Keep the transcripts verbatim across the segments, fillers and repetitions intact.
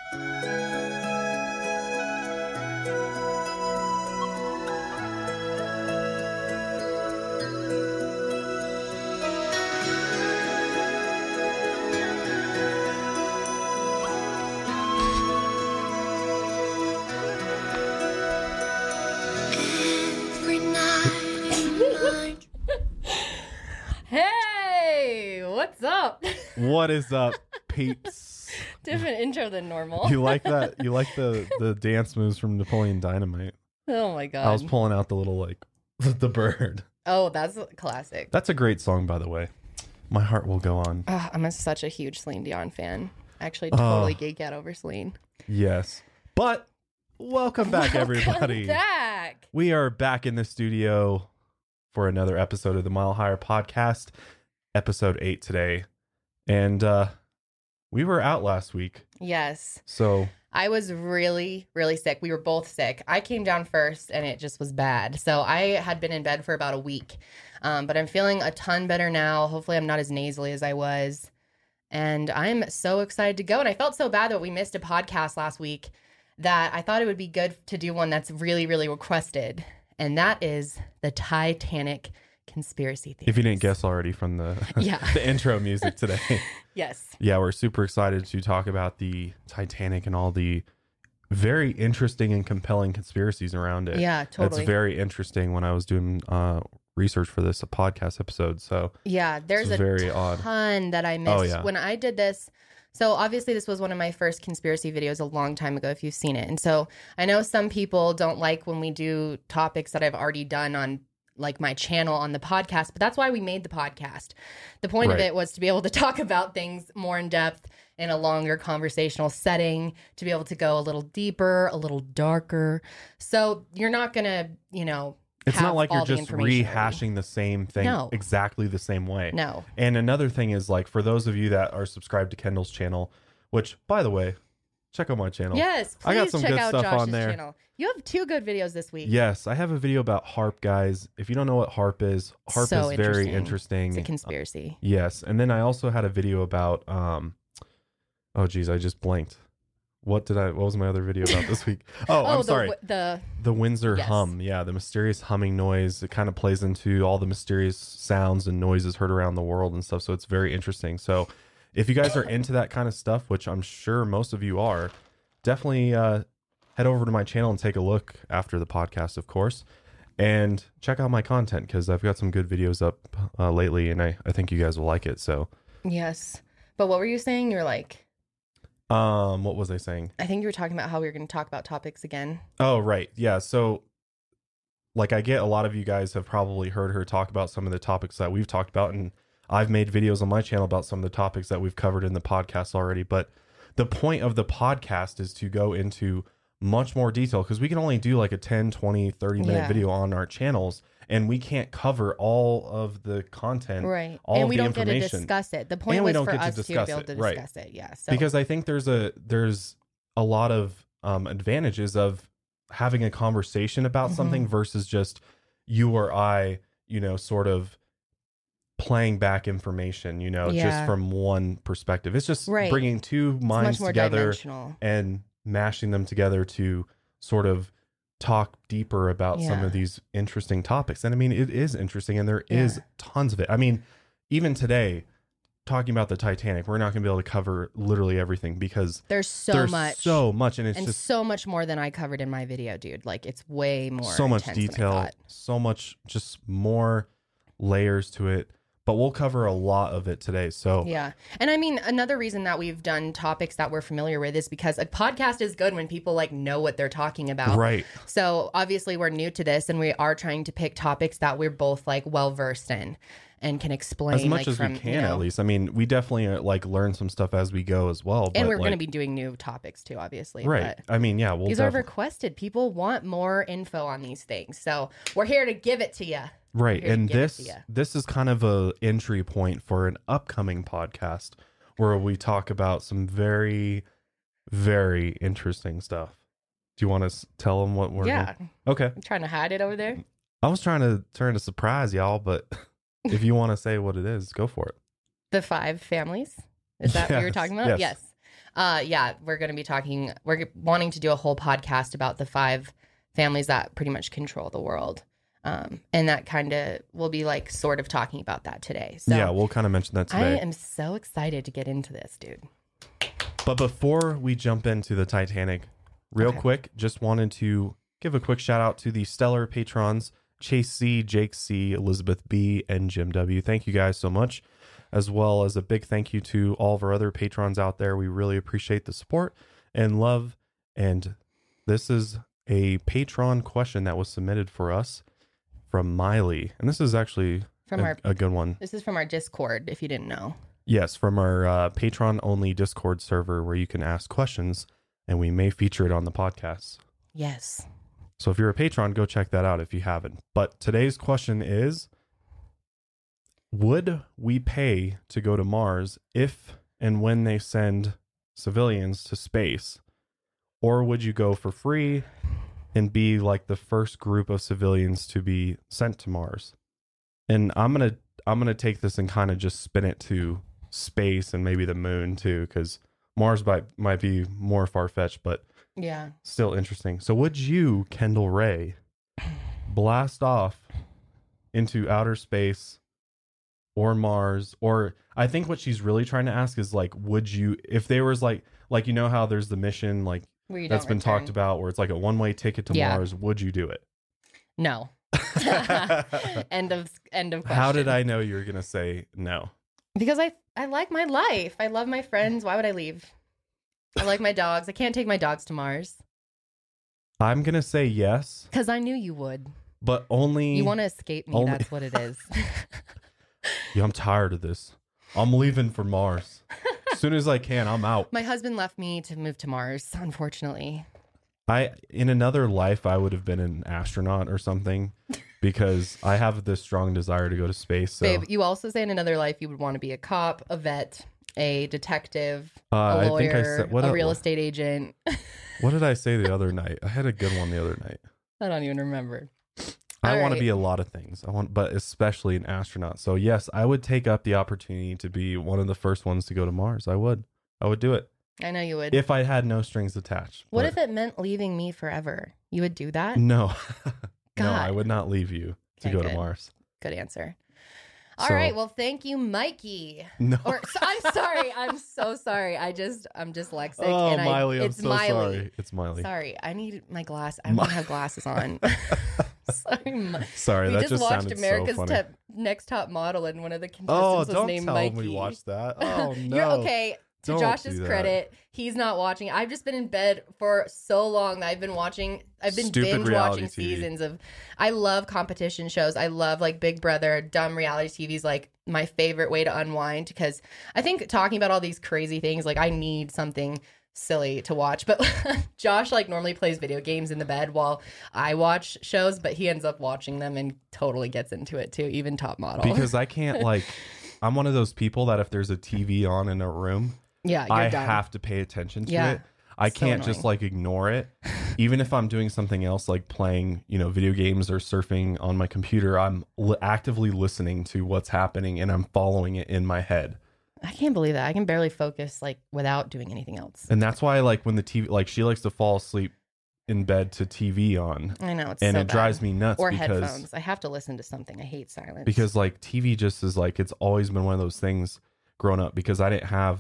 Hey, what's up? What is up, peeps? Different intro than normal. You like that? You like the the dance moves from Napoleon Dynamite? Oh my god. I was pulling out the little like the bird. Oh, that's a classic. That's a great song, by the way. My heart will go on. Oh, I'm a, such a huge Celine Dion fan. Actually, totally Oh. geek out over Celine. Yes, but welcome back, everybody. Welcome back. We are back in the studio for another episode of the Mile Higher Podcast, episode eight today, and uh, we were out last week, Yes. so I was really, really sick. We were both sick. I came down first and it just was bad. So I had been in bed for about a week. Um, but I'm feeling a ton better now. Hopefully I'm not as nasally as I was. And I'm so excited to go. And I felt so bad that we missed a podcast last week that I thought it would be good to do one that's really, really requested. And that is the Titanic conspiracy theory. if you didn't guess already from the Yeah. the intro music today. Yes. Yeah, we're super excited to talk about the Titanic and all the very interesting and compelling conspiracies around it. Yeah, totally. It's very interesting when I was doing uh, research for this a podcast episode. So Yeah, there's It's a very odd. ton that I missed Oh, yeah. when I did this. So obviously this was one of my first conspiracy videos a long time ago, if you've seen it. And so I know some people don't like when we do topics that I've already done on like my channel on the podcast, but that's why we made the podcast. The point of Right. it was to be able to talk about things more in depth in a longer conversational setting, to be able to go a little deeper, a little darker. So you're not going to, you know, it's have not like all you're the just information rehashing the same thing No. exactly the same way. No. And another thing is, like, for those of you that are subscribed to Kendall's channel, which, by the way, check out my channel. Yes, please I got some check good out stuff Josh's on there. channel. You have two good videos this week. Yes, I have a video about HAARP, guys. If you don't know what HAARP is, HAARP So is very interesting. interesting. It's a conspiracy. Yes, and then I also had a video about um oh geez, I just blanked. What did I what was my other video about this week? Oh, I'm the, sorry. w- The The Windsor Yes. hum. Yeah, the mysterious humming noise. It kind of plays into all the mysterious sounds and noises heard around the world and stuff. So it's very interesting. So if you guys are into that kind of stuff, which I'm sure most of you are, definitely uh head over to my channel and take a look after the podcast, of course. And check out my content because I've got some good videos up uh, lately, and I, I think you guys will like it. So yes, but what were you saying? You're like, Um, what was I saying? I think you were talking about how we were going to talk about topics again. Oh, right. Yeah. So, like, I get a lot of you guys have probably heard her talk about some of the topics that we've talked about, and I've made videos on my channel about some of the topics that we've covered in the podcast already. But the point of the podcast is to go into much more detail because we can only do like a ten, twenty, thirty minute Yeah. video on our channels, and we can't cover all of the content, Right. all and of we the don't get to information. discuss it. The point And we was don't for get to us to, discuss be able it, to right. discuss it. Yeah. So Because I think there's a there's a lot of um, advantages of having a conversation about Mhm. something versus just you or I, you know, sort of playing back information, you know, just Yeah. from one perspective. It's just Right. bringing two it's minds much more together dimensional. and mashing them together to sort of talk deeper about some Yeah. of these interesting topics. And I mean, it is interesting and there is Yeah. tons of it. I mean, even today, talking about the Titanic, we're not going to be able to cover literally everything because There's so there's much. so much, and it's and just so much more than I covered in my video, dude. Like, it's way more. so much intense than I detail, thought. so much, just more layers to it. But we'll cover a lot of it today. So Yeah. And I mean, another reason that we've done topics that we're familiar with is because a podcast is good when people like know what they're talking about. right, So obviously we're new to this and we are trying to pick topics that we're both like well versed in and can explain as much like, as from, we can, you know, at least. I mean, we definitely uh, like learn some stuff as we go as well. But and we're like, going to be doing new topics too, obviously. right. But I mean, yeah, we'll these are defi- requested. People want more info on these things. So we're here to give it to you. right. here to And give it this to ya. this is kind of a entry point for an upcoming podcast where we talk about some very, very interesting stuff. Do you want to tell them what we're Yeah. doing? Okay. I'm trying to hide it over there. I was trying to turn to surprise y'all, but if you want to say what it is, go for it. The five families. Is that what you were Yes, talking about? yes. Uh, yeah, we're going to be talking, we're wanting to do a whole podcast about the five families that pretty much control the world. Um, and that kind of, we'll be like sort of talking about that today. So Yeah, we'll kind of mention that today. I am so excited to get into this, dude. But before we jump into the Titanic, real Okay. quick, just wanted to give a quick shout out to the stellar patrons, Chase C, Jake C, Elizabeth B, and Jim W. Thank you guys so much, as well as a big thank you to all of our other patrons out there. We really appreciate the support and love. And this is a patron question that was submitted for us from Miley. And this is actually From a, our, a good one. this is from our Discord, if you didn't know. Yes, from our uh, patron-only Discord server where you can ask questions, and we may feature it on the podcast. Yes. So if you're a patron, go check that out if you haven't. But today's question is, would we pay to go to Mars if and when they send civilians to space? Or would you go for free and be like the first group of civilians to be sent to Mars? And I'm going to I'm going to take this and kind of just spin it to space and maybe the moon too, because Mars might, might be more far-fetched, but Yeah. still interesting. So would you, Kendall Ray, blast off into outer space or Mars? Or I think what she's really trying to ask is like, would you, if there was like, like, you know how there's the mission like Where you that's don't been return. talked about where it's like a one-way ticket to Yeah. Mars, would you do it? No. end of end of question. How did I know you were going to say no? Because I I like my life. I love my friends. Why would I leave? I like my dogs. I can't take my dogs to Mars I'm going to say yes, because I knew you would. but only... You want to escape me. only- That's what it is. Yeah, I'm tired of this. I'm leaving for Mars. As soon as I can, I'm out. My husband left me to move to Mars, unfortunately. I in another life I would have been an astronaut or something because I have this strong desire to go to space. So Babe, you also say in another life you would want to be a cop, a vet, a detective, uh, a I lawyer, think I said what a el- real estate agent. What did I say the other night? I had a good one the other night. I don't even remember. I All want right. to be a lot of things. I want, but especially an astronaut. So yes, I would take up the opportunity to be one of the first ones to go to Mars. I would. I would do it I know you would. if I had no strings attached. what but if it meant leaving me forever? You would do that? No, no, I God. would not leave you to Okay, go to good. Mars. Good answer. All So- right. Well, thank you, Mikey. No. Or so, I'm sorry. I'm so sorry. I just I'm dyslexic. Oh, and I, Miley, I'm it's so Miley. sorry. It's Miley. Sorry, I need my glass. I don't have glasses on. sorry, Mi- Sorry, we that just, just watched sounded America's so funny. Te- Next Top Model, and one of the contestants Oh, was don't named tell Mikey. him we watched that. Oh no. You're okay. To Don't Josh's do that. credit, he's not watching. I've just been in bed for so long that I've been watching. I've been Stupid binge reality watching T V. seasons of. I love competition shows. I love like Big Brother. Dumb reality T V is like my favorite way to unwind because I think talking about all these crazy things, like I need something silly to watch. But Josh like normally plays video games in the bed while I watch shows, but he ends up watching them and totally gets into it too. Even Top Model. Because I can't like I'm one of those people that if there's a T V on in a room, yeah, you're I done. have to pay attention to Yeah. it. I So can't just annoying. like ignore it. Even if I'm doing something else like playing, you know, video games or surfing on my computer, I'm li- actively listening to what's happening and I'm following it in my head. I can't believe that. I can barely focus like without doing anything else. And that's why like when the T V like she likes to fall asleep in bed to T V on I know it's and so it drives bad. me nuts Or because headphones. I have to listen to something. I hate silence. because like T V just is like it's always been one of those things growing up because I didn't have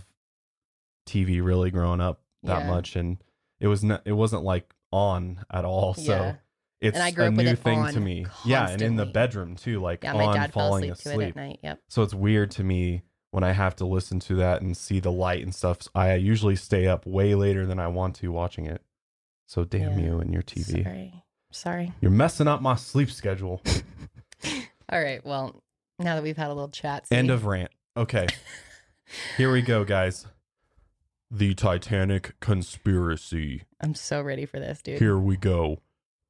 T V really growing up that Yeah. much and it was not it wasn't like on at all. So Yeah. it's And I grew a up with new it thing on to me. Yeah, and in the constantly. bedroom too, like yeah, on my dad fell falling asleep, asleep. to it at night. Yep. So it's weird to me when I have to listen to that and see the light and stuff. So I usually stay up way later than I want to watching it. So damn Yeah. you and your T V. Sorry. Sorry. You're messing up my sleep schedule. All right. Well, now that we've had a little chat. see? End of rant. Okay. Here we go, guys. The Titanic conspiracy. I'm so ready for this, dude. Here we go.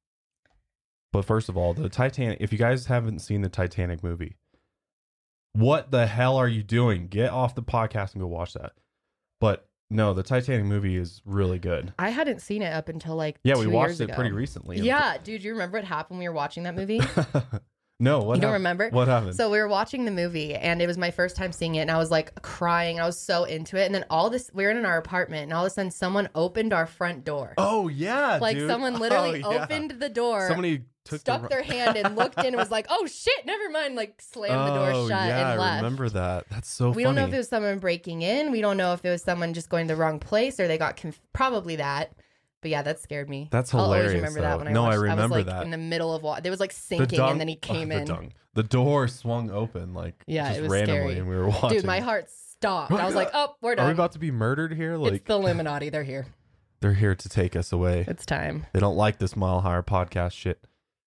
But first of all, the Titanic, if you guys haven't seen the Titanic movie, what the hell are you doing? Get off the podcast and go watch that. But no, the Titanic movie is really good. I hadn't seen it up until like Yeah, two we watched years it ago. pretty recently. Yeah, dude, you remember what happened when we were watching that movie? No, what You don't hap- remember? What happened? So we were watching the movie, and it was my first time seeing it, and I was like crying. I was so into it, and then all this, we were in our apartment, and all of a sudden, someone opened our front door. oh yeah, like dude. someone literally Oh, yeah. opened the door. Somebody took stuck the... their hand and looked in and was like, "Oh shit, never mind." Like slammed the door Oh, shut yeah, and left. I remember that. That's so we funny. don't know if it was someone breaking in. We don't know if it was someone just going to the wrong place or they got conf- probably that. But yeah, that scared me. That's I'll hilarious. always remember though. that when I no, watched. I remember I was like that. in the middle of what there was like The sinking, dung- and then he came oh, the in. dung. The door swung open like Yeah, just it was randomly, scary. and we were watching. Dude, my heart stopped. I was like, "Oh, we're Are done." we about to be murdered here? Like it's the Illuminati. They're here. they're here to take us away. It's time. They don't like this Mile Higher podcast shit.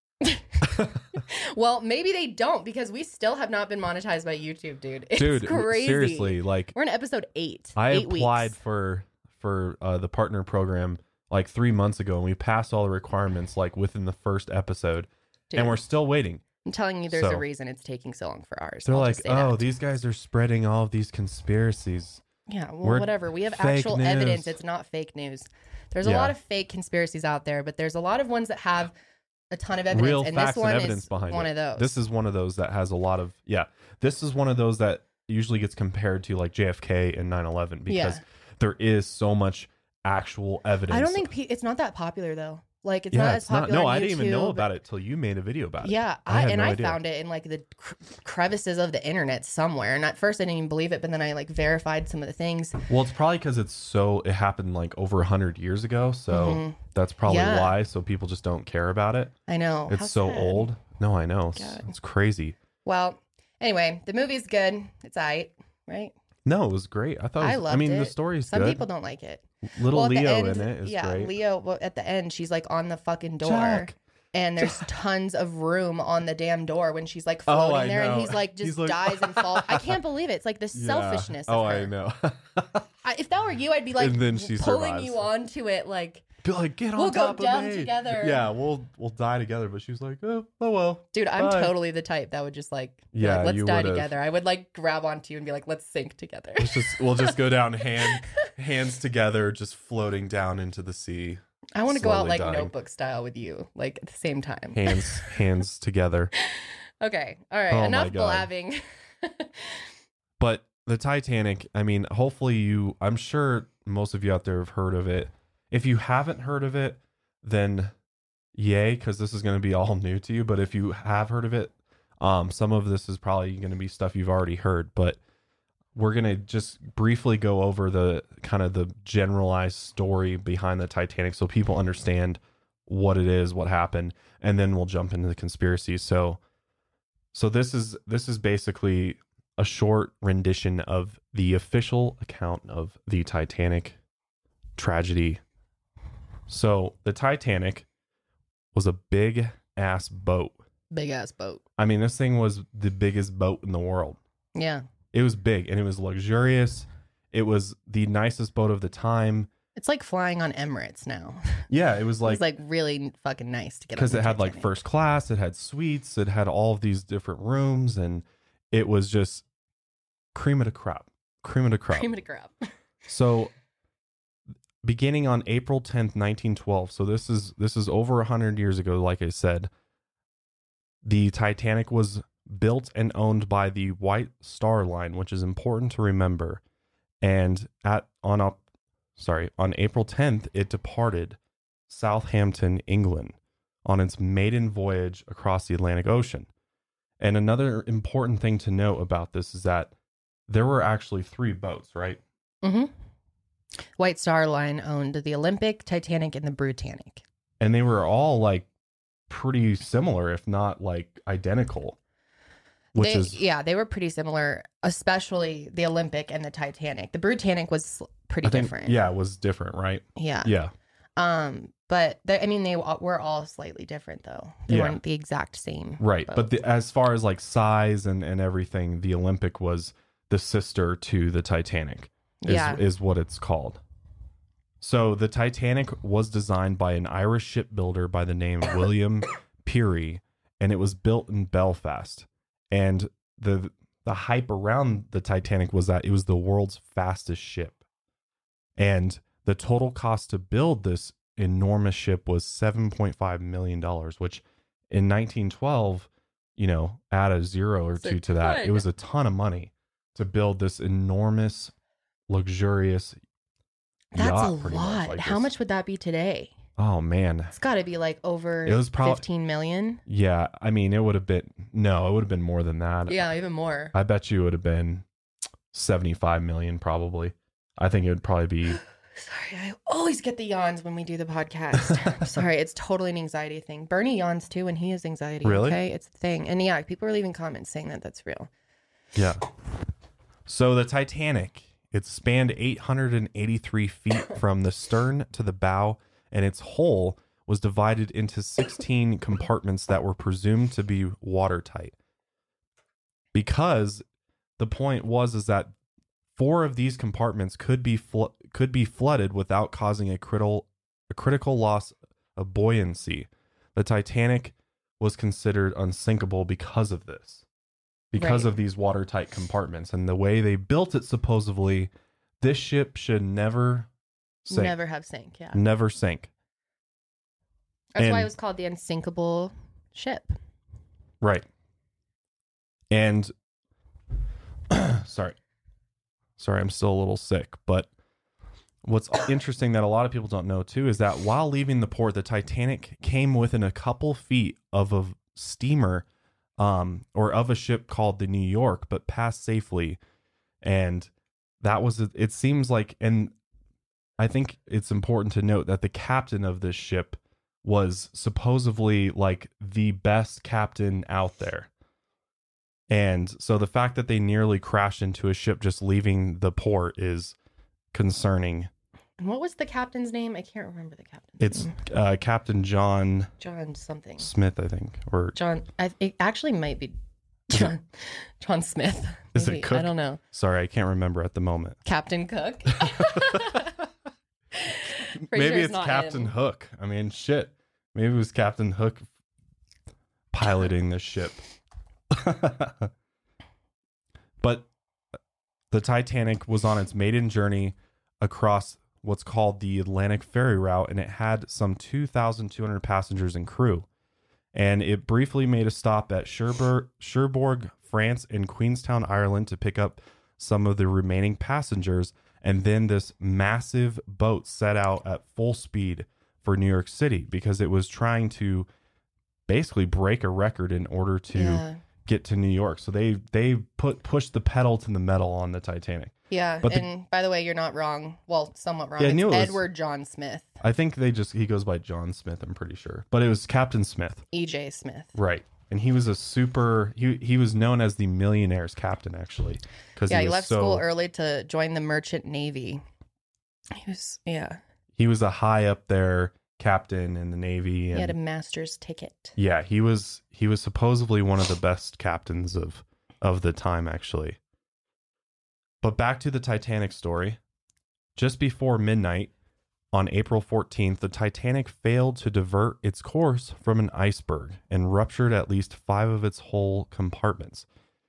Well, maybe they don't because we still have not been monetized by YouTube, dude. It's Dude, crazy. seriously, like We're in episode eight. I eight applied weeks. for for uh, the partner program like three months ago, and we passed all the requirements like within the first episode, Dude, and we're still waiting. I'm telling you, there's So- a reason it's taking so long for ours. They're I'll like, just say oh, that. these guys are spreading all of these conspiracies. Yeah, well, we're whatever. We have fake actual news. evidence. It's not fake news. There's a Yeah. lot of fake conspiracies out there, but there's a lot of ones that have a ton of evidence. Real and facts this one and evidence is behind one it. of those. This is one of those that has a lot of yeah. This is one of those that usually gets compared to like J F K and nine eleven because Yeah. there is so much actual evidence. I don't think pe- it's not that popular though. Like it's yeah, not as it's not. popular. No, on I didn't even know YouTube. about it till you made a video about it. Yeah, I I, had and no I idea. found it in like the cr- crevices of the internet somewhere. And at first I didn't even believe it, but then I like verified some of the things. Well, it's probably because it's so it happened like over a hundred years ago, so Mhm. that's probably Yeah. why. So people just don't care about it. I know It's How so sad. old. No, I know. It's, God. it's crazy. Well, anyway, the movie's good. It's aight, right? No, it was great. I thought. It was, I I loved mean, the it. story's Some good. people don't like it. Little Well, at the Leo end- in it is yeah, great. Leo. Well, at the end, she's like on the fucking door, Jack. and there's tons of room on the damn door when she's like Oh, floating I there, and know. he's like just He's like- dies and falls. I can't believe it. It's like the Yeah. selfishness. Oh, of her. I know. I, if that were you, I'd be like And then she pulling survives. you onto it, like, Be like, get on We'll go top down of me. together. Yeah, we'll we'll die together. But she's like, oh, oh well. dude, I'm Bye. totally the type that would just like, be Yeah, like, let's you die would've. together. I would like grab onto you and be like, let's sink together. Let's just we'll just go down hand hands together, just floating down into the sea. I want to go out slowly like dying. Notebook style with you, like at the same time. Hands hands together. Okay, all right, Oh my enough God. blabbing. But the Titanic, I mean, hopefully you, I'm sure most of you out there have heard of it. If you haven't heard of it, then yay, because this is going to be all new to you. But if you have heard of it, um, some of this is probably going to be stuff you've already heard. But we're going to just briefly go over the kind of the generalized story behind the Titanic so people understand what it is, what happened, and then we'll jump into the conspiracy. So, so this is this is basically a short rendition of the official account of the Titanic tragedy. So the Titanic was a big ass boat. Big ass boat. I mean, this thing was the biggest boat in the world. Yeah, It was big and it was luxurious. It was the nicest boat of the time. it's like flying on Emirates now. Yeah, it was like it's like really fucking nice to get on because the it had like Titanic. first class, it had suites, it had all of these different rooms, and it was just cream of the crop. Cream of the crop. cream of the crop. So beginning on April tenth, nineteen twelve, so this is this is over one hundred years ago, like I said, the Titanic was built and owned by the White Star Line, which is important to remember. And at on up sorry, on April tenth, it departed Southampton, England on its maiden voyage across the Atlantic Ocean. And another important thing to note about this is that there were actually three boats, right? Mm-hmm. White Star Line owned the Olympic, Titanic, and the Britannic. And they were all like pretty similar, if not like identical. Which They- is yeah, they were pretty similar, especially the Olympic and the Titanic. The Britannic was pretty I think, different. yeah, it was different, right? yeah, Yeah. Um, but they, I mean, they all- were all slightly different, though. They Yeah. weren't the exact same. Right. boat. But the, as far as like size and, and everything, the Olympic was the sister to the Titanic, is, Yeah. is what it's called. So the Titanic was designed by an Irish shipbuilder by the name of William Peary, and it was built in Belfast. And the the hype around the Titanic was that it was the world's fastest ship. And the total cost to build this enormous ship was seven point five million dollars, which in nineteen twelve you know, add a zero or It's a two to that. It ton. was a ton of money to build this enormous, luxurious That's yacht. a pretty lot. much like How this. much would that be today? Oh man, It's got to be like over It was prob- fifteen million. yeah. I mean, it would have been no, it would have been more than that. Yeah, even more. I bet you it would have been seventy-five million probably. I think it would probably be. Sorry, I always get the yawns when we do the podcast. I'm sorry, it's totally an anxiety thing. Bernie yawns too when he has anxiety. Really? Okay, it's a thing. And yeah, people are leaving comments saying that that's real. Yeah. So the Titanic, it spanned eight hundred eighty-three feet from the stern to the bow, and its hull was divided into sixteen compartments that were presumed to be watertight. Because the point was is that four of these compartments could be flo- could be flooded without causing a critical a critical loss of buoyancy. The Titanic was considered unsinkable because of this. Because Right. of these watertight compartments and the way they built it, supposedly, this ship should never sink. Never have sank. Yeah, Never sink. that's why And- it was called the unsinkable ship. Right. And sorry. Sorry, I'm still a little sick. But what's interesting that a lot of people don't know too is that while leaving the port, the Titanic came within a couple feet of a steamer um, or of a ship called the New York, but passed safely. And that was, it seems like, and I think it's important to note that the captain of this ship was supposedly like the best captain out there. And so the fact that they nearly crashed into a ship just leaving the port is concerning. And what was the captain's name? I can't remember the captain's It's name. uh, Captain John John something. Smith, I think, or John. I, it actually might be John. John Smith. Is it Maybe. Cook? I don't know. sorry, I can't remember at the moment. Captain Cook. Pretty Maybe sure it's not Captain him. Hook. I mean, shit. Maybe it was Captain Hook piloting this ship. But the Titanic was on its maiden journey across what's called the Atlantic Ferry Route, and it had some two thousand two hundred passengers and crew. And it briefly made a stop at Cherbourg, Cherbourg, France, and Queenstown, Ireland to pick up some of the remaining passengers. And then this massive boat set out at full speed for New York City because it was trying to basically break a record in order to Yeah. get to New York. So they they put pushed the pedal to the metal on the Titanic. Yeah, But the- and by the way, you're not wrong. Well, somewhat wrong. Yeah, I it's knew it was- Edward John Smith, I think they just he goes by John Smith, I'm pretty sure. But it was Captain Smith. E J Smith. Right. And he was a super he he was known as the millionaire's captain actually because Yeah, he he was left so school early to join the merchant navy. He was, yeah, he was a high up there captain in the Navy he and had a master's ticket. yeah, he was he was supposedly one of the best captains of of the time actually. But back to the Titanic story. Just before midnight on April fourteenth, the Titanic failed to divert its course from an iceberg and ruptured at least five of its hull compartments.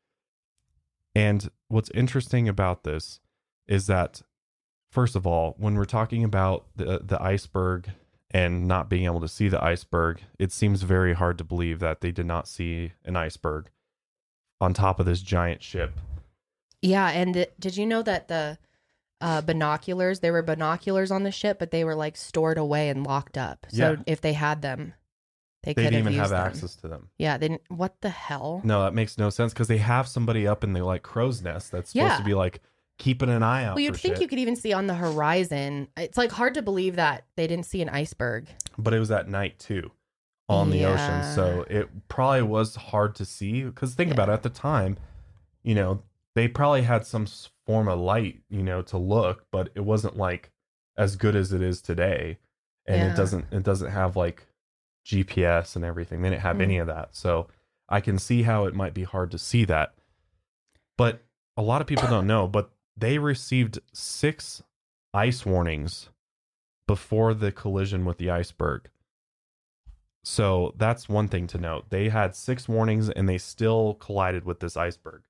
And what's interesting about this is that, first of all, when we're talking about the the iceberg and not being able to see the iceberg, it seems very hard to believe that they did not see an iceberg on top of this giant ship. Yeah, and it, did you know that the uh, binoculars, there were binoculars on the ship, but they were like stored away and locked up. So Yeah. if they had them, they, They could didn't even used have them. access to them. Yeah, they didn't. What the hell? No, that makes no sense because they have somebody up in the like crow's nest that's supposed Yeah. to be like keeping an eye out. Well, you'd for think shit. you could even see on the horizon. It's like hard to believe that they didn't see an iceberg. But it was at night too on the ocean, Yeah. so it probably was hard to see because think about it, at the time, you know, they probably had some s- form of light, you know, to look, but it wasn't like as good as it is today, and Yeah. it doesn't it doesn't have like G P S and everything. They didn't have Mm. any of that, so I can see how it might be hard to see that. But a lot of people don't know, but they received six ice warnings before the collision with the iceberg. So that's one thing to note. They had six warnings and they still collided with this iceberg.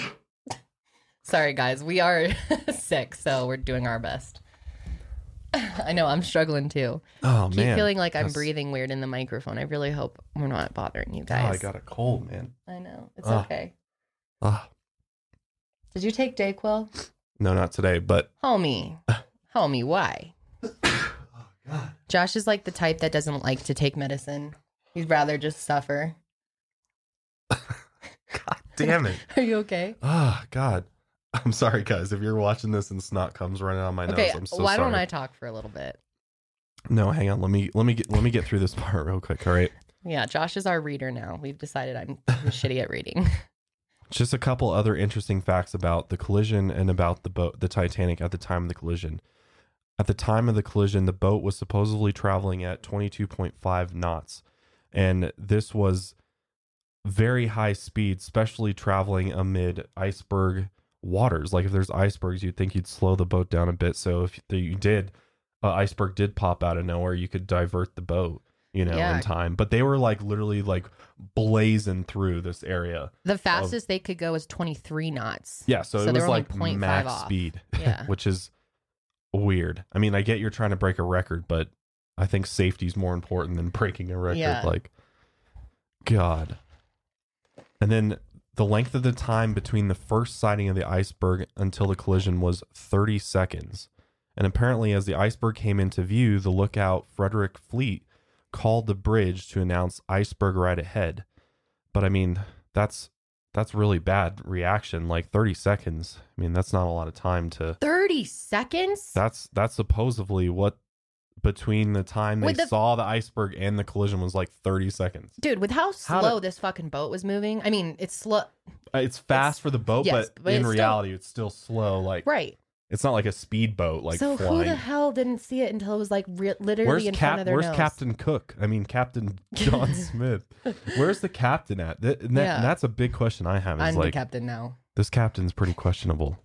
Sorry, guys, we are sick, so we're doing our best. I know, I'm struggling too. Oh, Keep man. feeling like I'm That's- breathing weird in the microphone. I really hope we're not bothering you Oh, guys. I got a cold, man. I know. It's Ugh. okay. Ah, Did you take Dayquil? no, not today, but Homie. Homie, why? oh, God. Josh is like the type that doesn't like to take medicine. He'd rather just suffer. God damn it. Are you okay? Oh, God. I'm sorry, guys. If you're watching this and snot comes running on my Okay, nose, I'm so why sorry. don't I talk for a little bit? No, hang on. Let me let me get let me get through this part real quick. All right. Yeah, Josh is our reader now. We've decided I'm shitty at reading. Just a couple other interesting facts about the collision and about the boat, the Titanic at the time of the collision. At the time of the collision, the boat was supposedly traveling at twenty-two point five knots. And this was very high speed, especially traveling amid iceberg waters. Like if there's icebergs, you'd think you'd slow the boat down a bit. So if you did, an iceberg did pop out of nowhere, you could divert the boat, you know, Yeah. in time. But they were like literally like blazing through this area. The fastest they could go is twenty-three knots. Yeah, so, So it they was were only like zero point five max off. speed, Yeah. which is weird. I mean, I get you're trying to break a record, but I think safety's more important than breaking a record. Yeah. Like, God. And then the length of the time between the first sighting of the iceberg until the collision was thirty seconds. And apparently, as the iceberg came into view, the lookout Frederick Fleet called the bridge to announce iceberg right ahead. But I mean, that's that's really bad reaction. Like thirty seconds. I mean, that's not a lot of time to. thirty seconds? That's that's supposedly what between the time they With the- saw the iceberg and the collision was like thirty seconds. Dude, with how How slow did- this fucking boat was moving. I mean, it's slow. Uh, It's fast It's- for the boat, yes, but, but in it's still- reality, it's still slow. Like Right. it's not like a speedboat, like so flying. who the hell didn't see it until it was like re- literally Where's in Cap? front of their Where's nose? Captain Cook? I mean, Captain John Smith. Where's the captain at? That, and that- Yeah. and that's a big question I have. Is I'm the like, captain now. this captain's pretty questionable.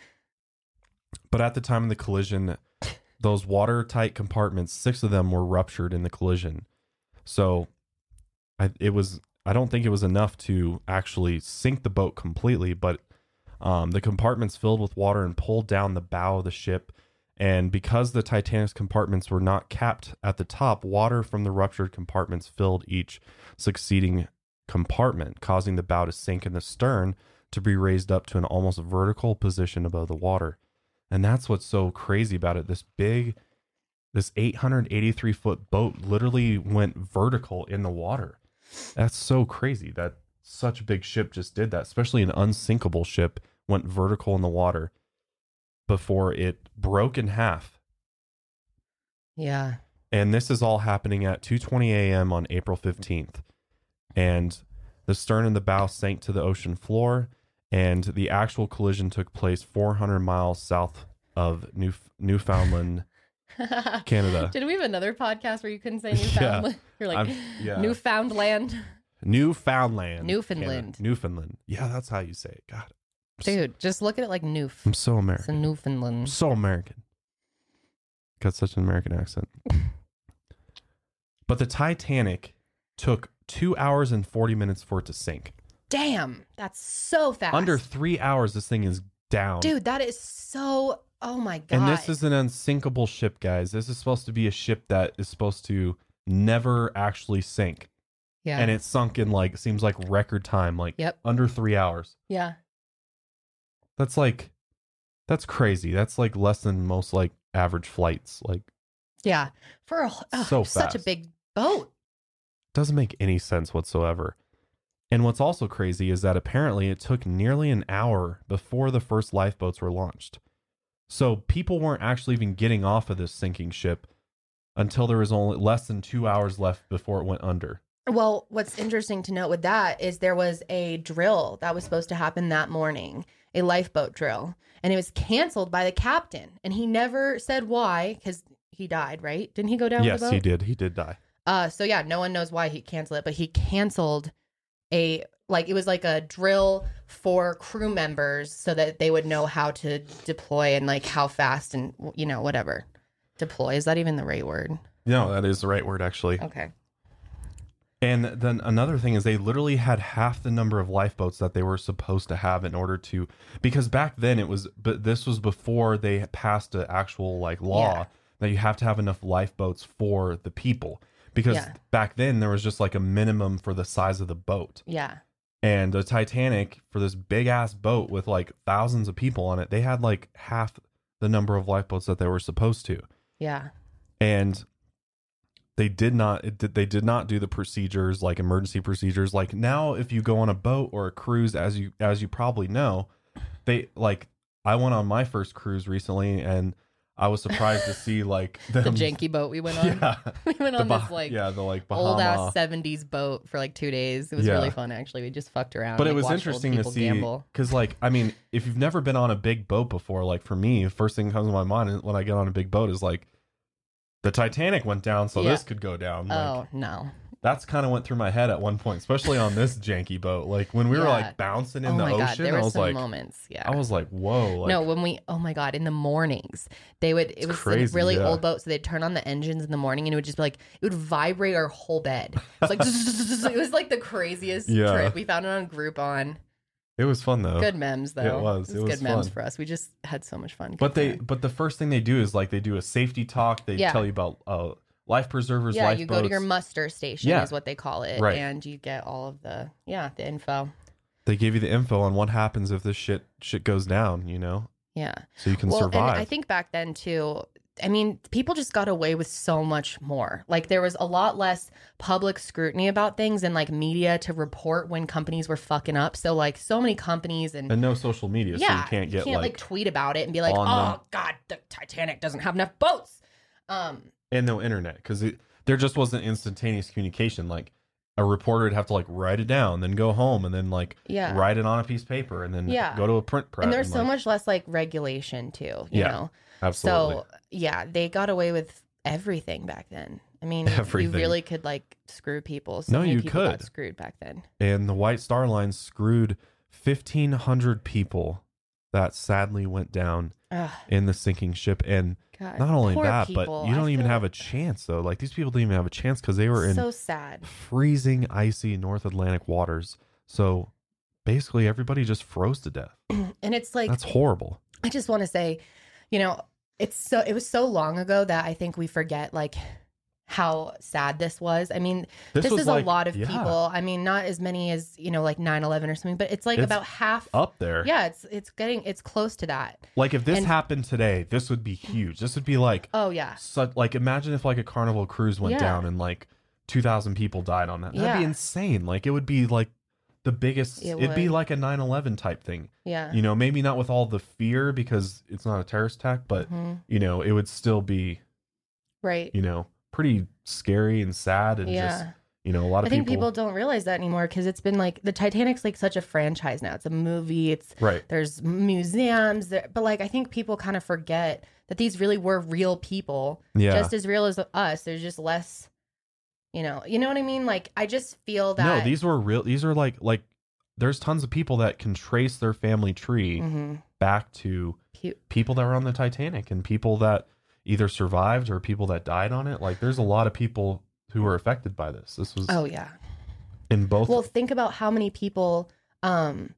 But at the time of the collision, those watertight compartments, six of them were ruptured in the collision. So I, it was, I don't think it was enough to actually sink the boat completely, but um, the compartments filled with water and pulled down the bow of the ship. And because the Titanic's compartments were not capped at the top, water from the ruptured compartments filled each succeeding compartment, causing the bow to sink and the stern to be raised up to an almost vertical position above the water. And that's what's so crazy about it. This big, this eight hundred eighty-three foot boat literally went vertical in the water. That's so crazy that such a big ship just did that, especially an unsinkable ship went vertical in the water before it broke in half. Yeah. And this is all happening at two twenty a.m. on April fifteenth. And the stern and the bow sank to the ocean floor, and the actual collision took place four hundred miles south of New Newfoundland, Canada. Did we have another podcast where you couldn't say Yeah. Newfoundland? You're like, I'm- yeah. Newfoundland? Newfoundland. Newfoundland. Canada. Newfoundland. Yeah, that's how you say it. God. Dude, just look at it like Newf. I'm so It's a American. I'm Newfoundland. so American. Got such an American accent. But the Titanic took two hours and forty minutes for it to sink. Damn, that's so fast. Under three hours, this thing is down. Dude, that is so. Oh my god. And this is an unsinkable ship, guys. This is supposed to be a ship that is supposed to never actually sink. yeah. And it sunk in like, seems like record time, like Yep. under three hours. yeah. That's like, that's crazy. That's like less than most like average flights. Like, Yeah. For a, oh, So such a fast. big boat. doesn't make any sense whatsoever. And what's also crazy is that apparently it took nearly an hour before the first lifeboats were launched. So people weren't actually even getting off of this sinking ship until there was only less than two hours left before it went under. Well, what's interesting to note with that is there was a drill that was supposed to happen that morning, a lifeboat drill, and it was canceled by the captain. And he never said why, because he died, right? Didn't he go down with Yes, the boat? he did. He did die. Uh, so yeah, no one knows why he canceled it, but he canceled a like it was like a drill for crew members so that they would know how to deploy and like how fast and you know whatever. Deploy, is that even the right word? No, that is the right word, actually. Okay. And then another thing is they literally had half the number of lifeboats that they were supposed to have in order to, because back then it was, but this was before they passed an actual like law Yeah. that you have to have enough lifeboats for the people. Because Yeah. back then there was just like a minimum for the size of the boat. Yeah. And the Titanic, for this big ass boat with like thousands of people on it, they had like half the number of lifeboats that they were supposed to. Yeah. And they did not it did, they did not do the procedures, like emergency procedures. Like now if you go on a boat or a cruise, as you as you probably know, they like I went on my first cruise recently, and I was surprised to see like The them, janky boat we went on. yeah, We went the on Bah- this like yeah the like Bahama. old ass seventies boat for like two days. It was Yeah. really fun actually. We just fucked around. But like, it was watched old interesting to people see gamble. because, like, I mean, if you've never been on a big boat before, like for me, first thing that comes to my mind when I get on a big boat is like, the Titanic went down, so Yeah. this could go down. Like, Oh no. that's kind of went through my head at one point, especially on this janky boat. Like when we were Yeah. like bouncing in Oh the my god, ocean, there I were was some like, moments. Yeah. I was like, whoa, like, no, when we, oh my God, in the mornings, they would, it It's was crazy, a really yeah. old boat. So they'd turn on the engines in the morning and it would just be like, it would vibrate our whole bed. It's like, it was like the craziest Yeah. trip. We found it on Groupon. it was fun though. Good memes though. It was. It was good memes fun. for us. We just had so much fun. But they, Good time. but the first thing they do is like they do a safety talk. They Yeah. tell you about uh, life preservers, yeah, lifeboats. you go to your muster station Yeah. is what they call it. Right. And you get all of the, yeah, the info. They give you the info on what happens if this shit shit goes down. You know, Yeah. so you can well, survive. and I think back then too, I mean, people just got away with so much more. Like there was a lot less public scrutiny about things and like media to report when companies were fucking up. So like so many companies and, and no social media, yeah, so you can't get like, like, tweet about it and be like, on oh them. God, the Titanic doesn't have enough boats. Um, and no internet because there just wasn't instantaneous communication. Like a reporter would have to like write it down, then go home, and then like Yeah. write it on a piece of paper, and then Yeah. go to a print press. and there's so like, much less like regulation too, you Yeah, know? absolutely. So yeah, they got away with everything back then. I mean, Everything. you really could like screw people. So No, many you people got could. screwed back then. And the White Star Line screwed fifteen hundred people that sadly went down Ugh, in the sinking ship. And God, not only poor that, people. but you I don't even feel have a chance though. Like these people didn't even have a chance because they were in so sad. freezing, icy North Atlantic waters. So basically, everybody just froze to death. And it's like, That's horrible. I just want to say, you know, it's so, it was so long ago that I think we forget like how sad this was. I mean, This, this, was is like, a lot of yeah, people. I mean, not as many as, you know, like nine eleven or something, but it's like It's about half. up there. Yeah, it's, it's getting, it's close to that. Like if this And- happened today, this would be huge. This would be like Oh yeah. such like imagine if like a Carnival cruise went Yeah. down and like two thousand people died on that. That'd be Yeah. insane. Like it would be like the biggest It it'd be would. like a nine eleven type thing. Yeah. You know, maybe not with all the fear because it's not a terrorist attack, but Mhm. you know, it would still be, Right. you know, pretty scary and sad and just, Yeah. you know, a lot I of think people, people don't realize that anymore because it's been like the Titanic's like such a franchise now. It's a movie. It's right. there's museums there, but like I think people kind of forget that these really were real people, Yeah. just as real as us. There's just less, you know, you know what I mean? Like I just feel that. No, these were real these are like like there's tons of people that can trace their family tree Mhm. back to Pu- people that were on the Titanic and people that either survived or people that died on it. Like there's a lot of people who were affected by this. This was Oh yeah. in both. Well, think about how many people. Um.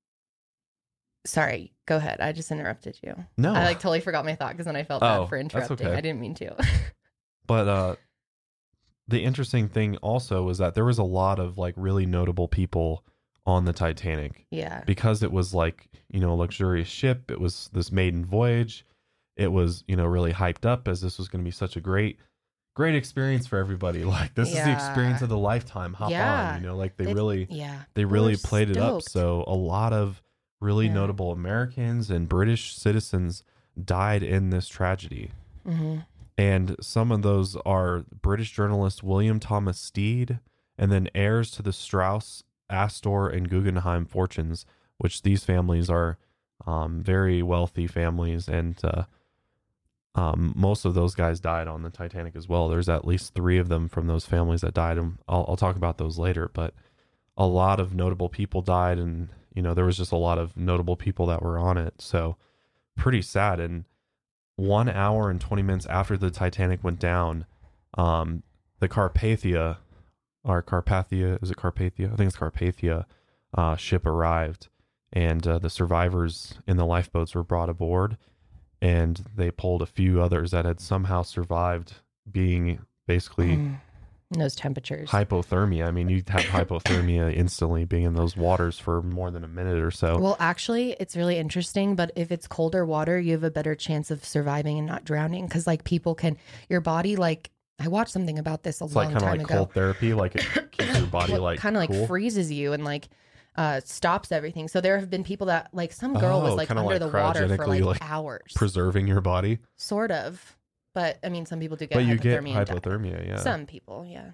Sorry, go ahead. I just interrupted you. no, I like totally forgot my thought because then I felt Oh, bad for that's interrupting. okay. I didn't mean to. but uh, the interesting thing also was that there was a lot of like really notable people on the Titanic Yeah. because it was like, you know, a luxurious ship. It was this maiden voyage. It was, you know, really hyped up as this was going to be such a great, great experience for everybody. Like this is the Yeah. experience of the lifetime. Hop Yeah. on, you know, like they They- really, Yeah. they People really are played it up. stoked. So a lot of really Yeah. notable Americans and British citizens died in this tragedy. hmm And some of those are British journalist William Thomas Steed, and then heirs to the Strauss, Astor, and Guggenheim fortunes, which these families are um, very wealthy families. And uh, um, most of those guys died on the Titanic as well. There's at least three of them from those families that died. And I'll, I'll talk about those later. But a lot of notable people died, and you know there was just a lot of notable people that were on it. So pretty sad. And one hour and twenty minutes after the Titanic went down, um, the Carpathia, or Carpathia, is it Carpathia? I think it's Carpathia, uh, ship arrived, and uh, the survivors in the lifeboats were brought aboard. and they pulled a few others that had somehow survived being basically Mm, in those temperatures. hypothermia. I mean, you'd have hypothermia instantly being in those waters for more than a minute or so. Well, actually, it's really interesting, but if it's colder water, you have a better chance of surviving and not drowning because, like, people can, your body, like, I watched something about this a It's long like kind of time like ago. cold therapy, like it keeps your body Well, like kind of like cool. freezes you and like uh, stops everything. So there have been people that, like, some girl was Oh, like kinda under like the water for cryogenically, like, like, hours, preserving your body. sort of. But I mean, some people do get But you hypothermia. get and die. hypothermia, yeah. Some people, yeah.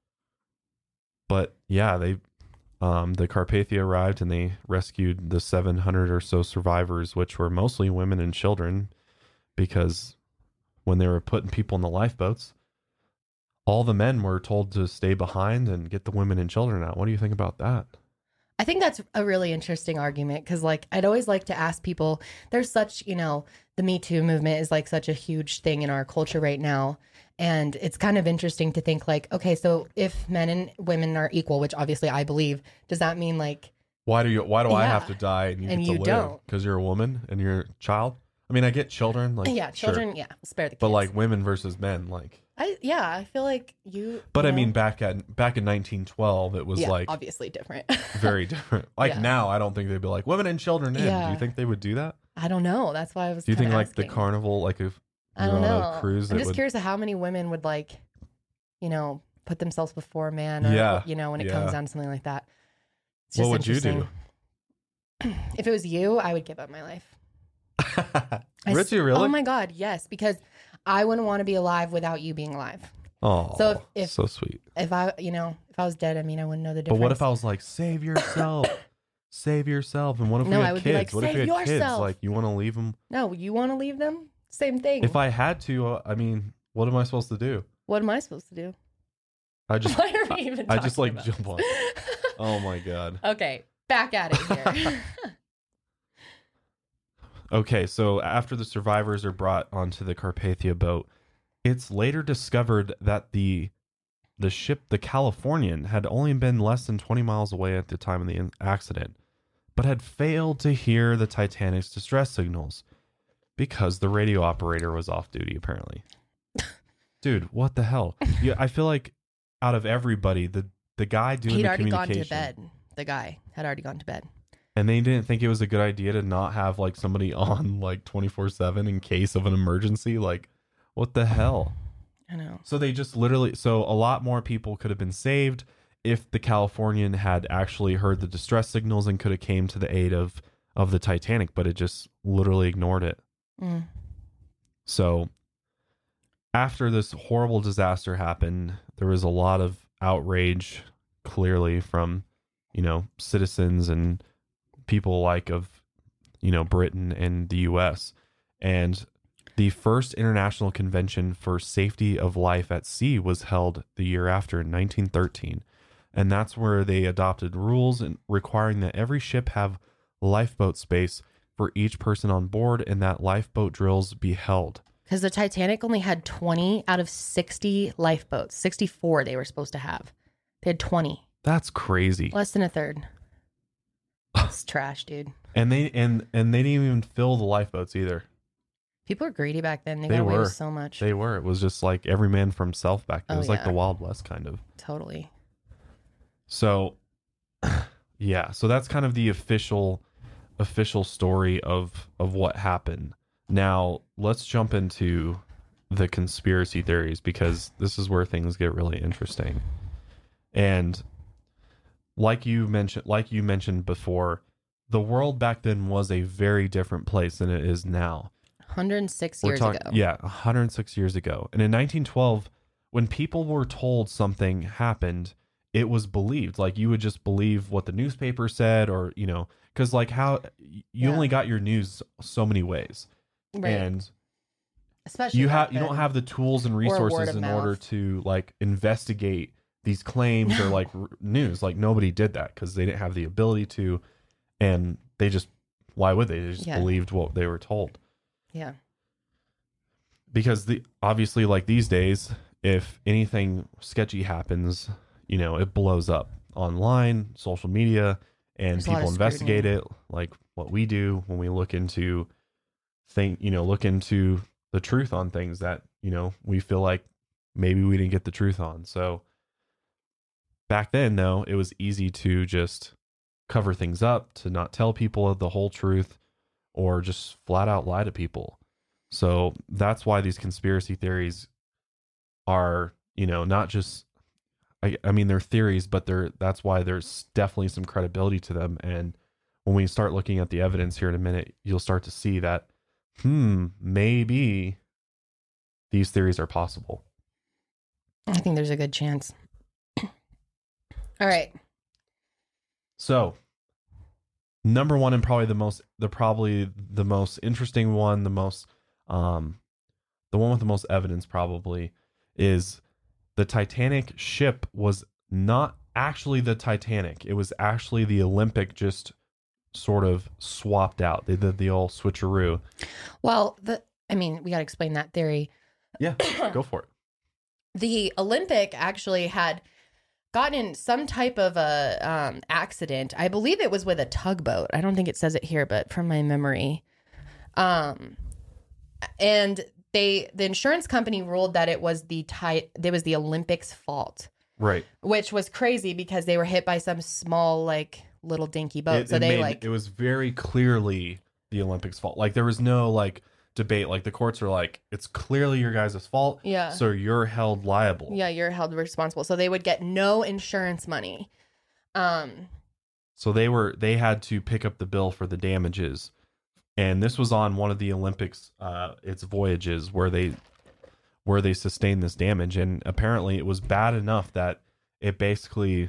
But yeah, they um the Carpathia arrived and they rescued the seven hundred or so survivors, which were mostly women and children, because when they were putting people in the lifeboats, all the men were told to stay behind and get the women and children out. What do you think about that? I think that's a really interesting argument because, like, I'd always like to ask people, there's such, you know, the Me Too movement is like such a huge thing in our culture right now. And it's kind of interesting to think, like, okay, so if men and women are equal, which obviously I believe, does that mean, like, Why do you why do I Yeah. have to die and you And get to you live? don't. Because you're a woman and you're a child? I mean, I get children, like yeah, sure. children, yeah, spare the kids. But like women versus men, like I, yeah, I feel like you. but you I know, mean back at back in nineteen twelve it was yeah, like obviously different. very different. Like Yeah. now, I don't think they'd be like women and children in. Do Yeah. you think they would do that? I don't know. That's why I was. Do you think kinda like the asking. carnival, like if I you're don't on know. a cruise, I'm it just would, curious of how many women would like, you know, put themselves before a man, or Yeah, you know, when it yeah. comes down to something like that. It's what just would you do? interesting. If it was you, I would give up my life. I Would s- you really? Oh my god, yes, because I wouldn't want to be alive without you being alive. Oh, So if- if- so sweet. If I, you know, if I was dead, I mean, I wouldn't know the But difference. what if I was like, save yourself, save yourself? And what if No, we I had would be kids? like, what if we "Save had kids? yourself." Like, you want to leave them? No, you want to leave them? Same thing. If I had to, uh, I mean, what am I supposed to do? What am I supposed to do? I just, Why are we even? I just talking like about jump on. this? Oh my god. Okay, back at it here. Okay, so after the survivors are brought onto the Carpathia boat, it's later discovered that the the ship, the Californian, had only been less than twenty miles away at the time of the in- accident, but had failed to hear the Titanic's distress signals because the radio operator was off duty, apparently. Dude, what the hell? Yeah, I feel like out of everybody, the the guy doing He'd the already gone communication, to bed. The guy had already gone to bed. and they didn't think it was a good idea to not have like somebody on like twenty-four seven in case of an emergency. Like, what the hell? I know. So they just literally, so a lot more people could have been saved if the Californian had actually heard the distress signals and could have came to the aid of of the Titanic, but it just literally ignored it. Mm. So after this horrible disaster happened, there was a lot of outrage, clearly, from, you know, citizens and people alike of, you know, Britain and the U S. And the first International Convention for Safety of Life at Sea was held the year after in nineteen thirteen. And that's where they adopted rules and requiring that every ship have lifeboat space for each person on board and that lifeboat drills be held. Because the Titanic only had twenty out of sixty lifeboats. sixty-four they were supposed to have. They had twenty. That's crazy. Less than a third. It's trash, dude. And they and and they didn't even fill the lifeboats either. People were greedy back then. They, They got away were. with so much. They were. It was just like every man for himself back then. It Oh, was like yeah. the Wild West kind of. Totally. So yeah, so that's kind of the official official story of of what happened. Now, let's jump into the conspiracy theories because this is where things get really interesting. And like you mentioned like you mentioned before, the world back then was a very different place than it is now. one hundred six We're years talk- ago. Yeah, one hundred six years ago. And in nineteen twelve, when people were told something happened, it was believed. Like, you would just believe what the newspaper said, or, you know, because like how you Yeah. only got your news so many ways. Right. And Especially you back have you don't then. have the tools and Or word resources of in mouth. order to like investigate these claims or No. like r- news. Like, nobody did that because they didn't have the ability to, and they just, why would they? They just Yeah. believed what they were told. Yeah. Because the obviously, like these days, if anything sketchy happens, you know, it blows up online, social media, and There's a lot people of investigate scrutiny. it, like what we do when we look into think, you know, look into the truth on things that, you know, we feel like maybe we didn't get the truth on. So back then, though, it was easy to just cover things up, to not tell people the whole truth, or just flat out lie to people. So that's why these conspiracy theories are, you know, not just, I, I mean, they're theories, but they're, that's why there's definitely some credibility to them. And when we start looking at the evidence here in a minute, you'll start to see that, hmm, maybe these theories are possible. I think there's a good chance. All right. So, number one, and probably the most, the probably the most interesting one, the most, um, the one with the most evidence probably is the Titanic ship was not actually the Titanic. It was actually the Olympic, just sort of swapped out. They did the old switcheroo. Well, the I mean, we got to explain that theory. Yeah, go for it. The Olympic actually had gotten in some type of a um, accident. I believe it was with a tugboat. I don't think it says it here, but from my memory. Um, and they the insurance company ruled that it was the ti- it was the Olympic's fault. Right. Which was crazy because they were hit by some small, like, little dinky boat. It, so it they made, like it was very clearly the Olympics' fault. Like there was no like debate. Like the courts are like, it's clearly your guys' fault. Yeah. So you're held liable. Yeah, you're held responsible. So they would get no insurance money. Um. So they were they had to pick up the bill for the damages, and this was on one of the Olympics, uh, its voyages where they where they sustained this damage, and apparently it was bad enough that it basically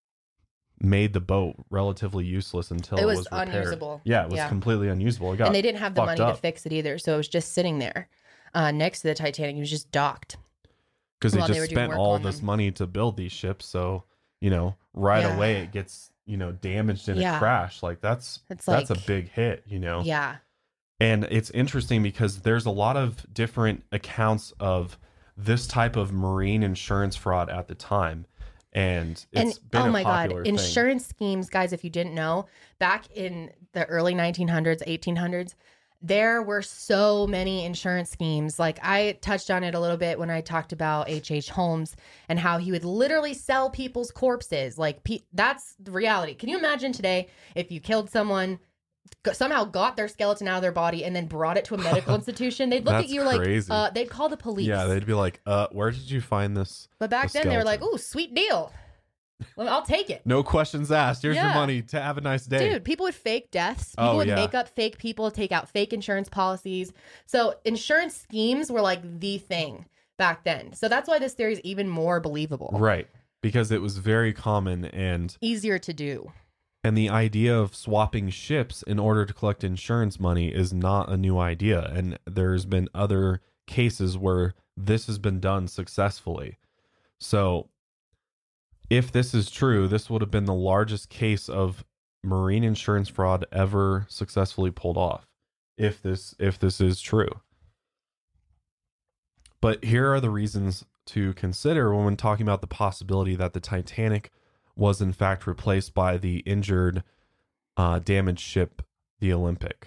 made the boat relatively useless until It it was was, repaired. unusable. Yeah, it was Yeah. completely unusable. It got And they didn't have the fucked money up to fix it either. So it was just sitting there uh, next to the Titanic. It was just docked. because they while they just were doing spent work all on this them. money to build these ships. So, you know, right Yeah. away it gets, you know, damaged in Yeah. a crash. Like that's It's that's like, a big hit, you know. Yeah. And it's interesting because there's a lot of different accounts of this type of marine insurance fraud at the time. And it's And been oh a my God, popular thing. insurance schemes, guys, if you didn't know, back in the early nineteen hundreds, eighteen hundreds, there were so many insurance schemes. Like I touched on it a little bit when I talked about H H. Holmes and how he would literally sell people's corpses. Like pe- that's the reality. Can you imagine today if you killed someone, g- somehow got their skeleton out of their body and then brought it to a medical institution? They'd look at That's you like, crazy. uh, they'd call the police. Yeah, they'd be like, uh, where did you find this? But back the then they were like, skeleton. ooh, sweet deal. Well, I'll take it. No questions asked. Here's your Yeah. money. To have a nice day. Dude, people would fake deaths. People Oh, would yeah. make up fake people, take out fake insurance policies. So insurance schemes were like the thing back then. So that's why this theory is even more believable. Right. Because it was very common, and Easier to do. and the idea of swapping ships in order to collect insurance money is not a new idea. And there's been other cases where this has been done successfully. So if this is true, this would have been the largest case of marine insurance fraud ever successfully pulled off. If this if this is true. But here are the reasons to consider when talking about the possibility that the Titanic was in fact replaced by the injured, uh, damaged ship, the Olympic.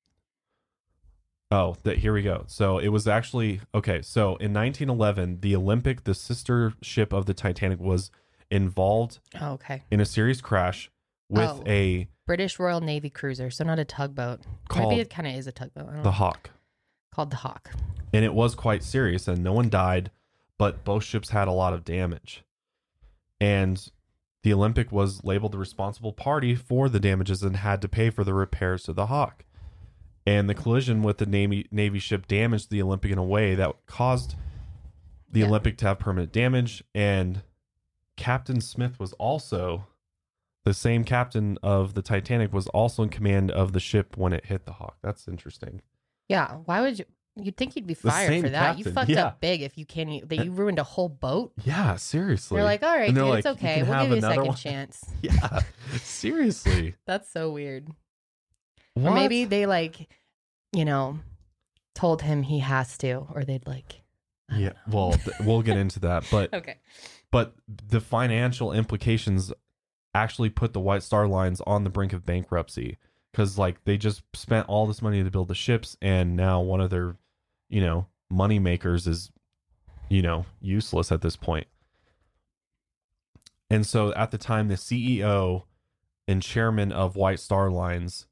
Oh, that here we go. So it was actually okay. So in nineteen eleven, the Olympic, the sister ship of the Titanic, was involved Oh, okay. in a serious crash with Oh. a British Royal Navy cruiser, so not a tugboat. Called Maybe it kind of is a tugboat. I don't the know. Hawk, Called the Hawk. and it was quite serious, and no one died, but both ships had a lot of damage, and the Olympic was labeled the responsible party for the damages and had to pay for the repairs to the Hawk. And the collision with the Navy Navy ship damaged the Olympic in a way that caused the Yeah. Olympic to have permanent damage. And Captain Smith was also the same captain of the Titanic, was also in command of the ship when it hit the Hawk. That's interesting. Yeah. Why would you? You'd think you'd be The fired same for that. You captain, fucked yeah. up big if you can't. e- That you ruined a whole boat. Yeah, seriously. They're like, all right, And dude, they're it's like, you okay. can We'll have give you a another second one. chance. Yeah, seriously. That's so weird. What? Or maybe they like, you know, told him he has to, or they'd like. I Yeah, don't know. well, th- we'll get into that, but Okay. but the financial implications actually put the White Star Lines on the brink of bankruptcy, because like they just spent all this money to build the ships, and now one of their, you know, money makers is, you know, useless at this point. And so at the time, the C E O and chairman of White Star Lines,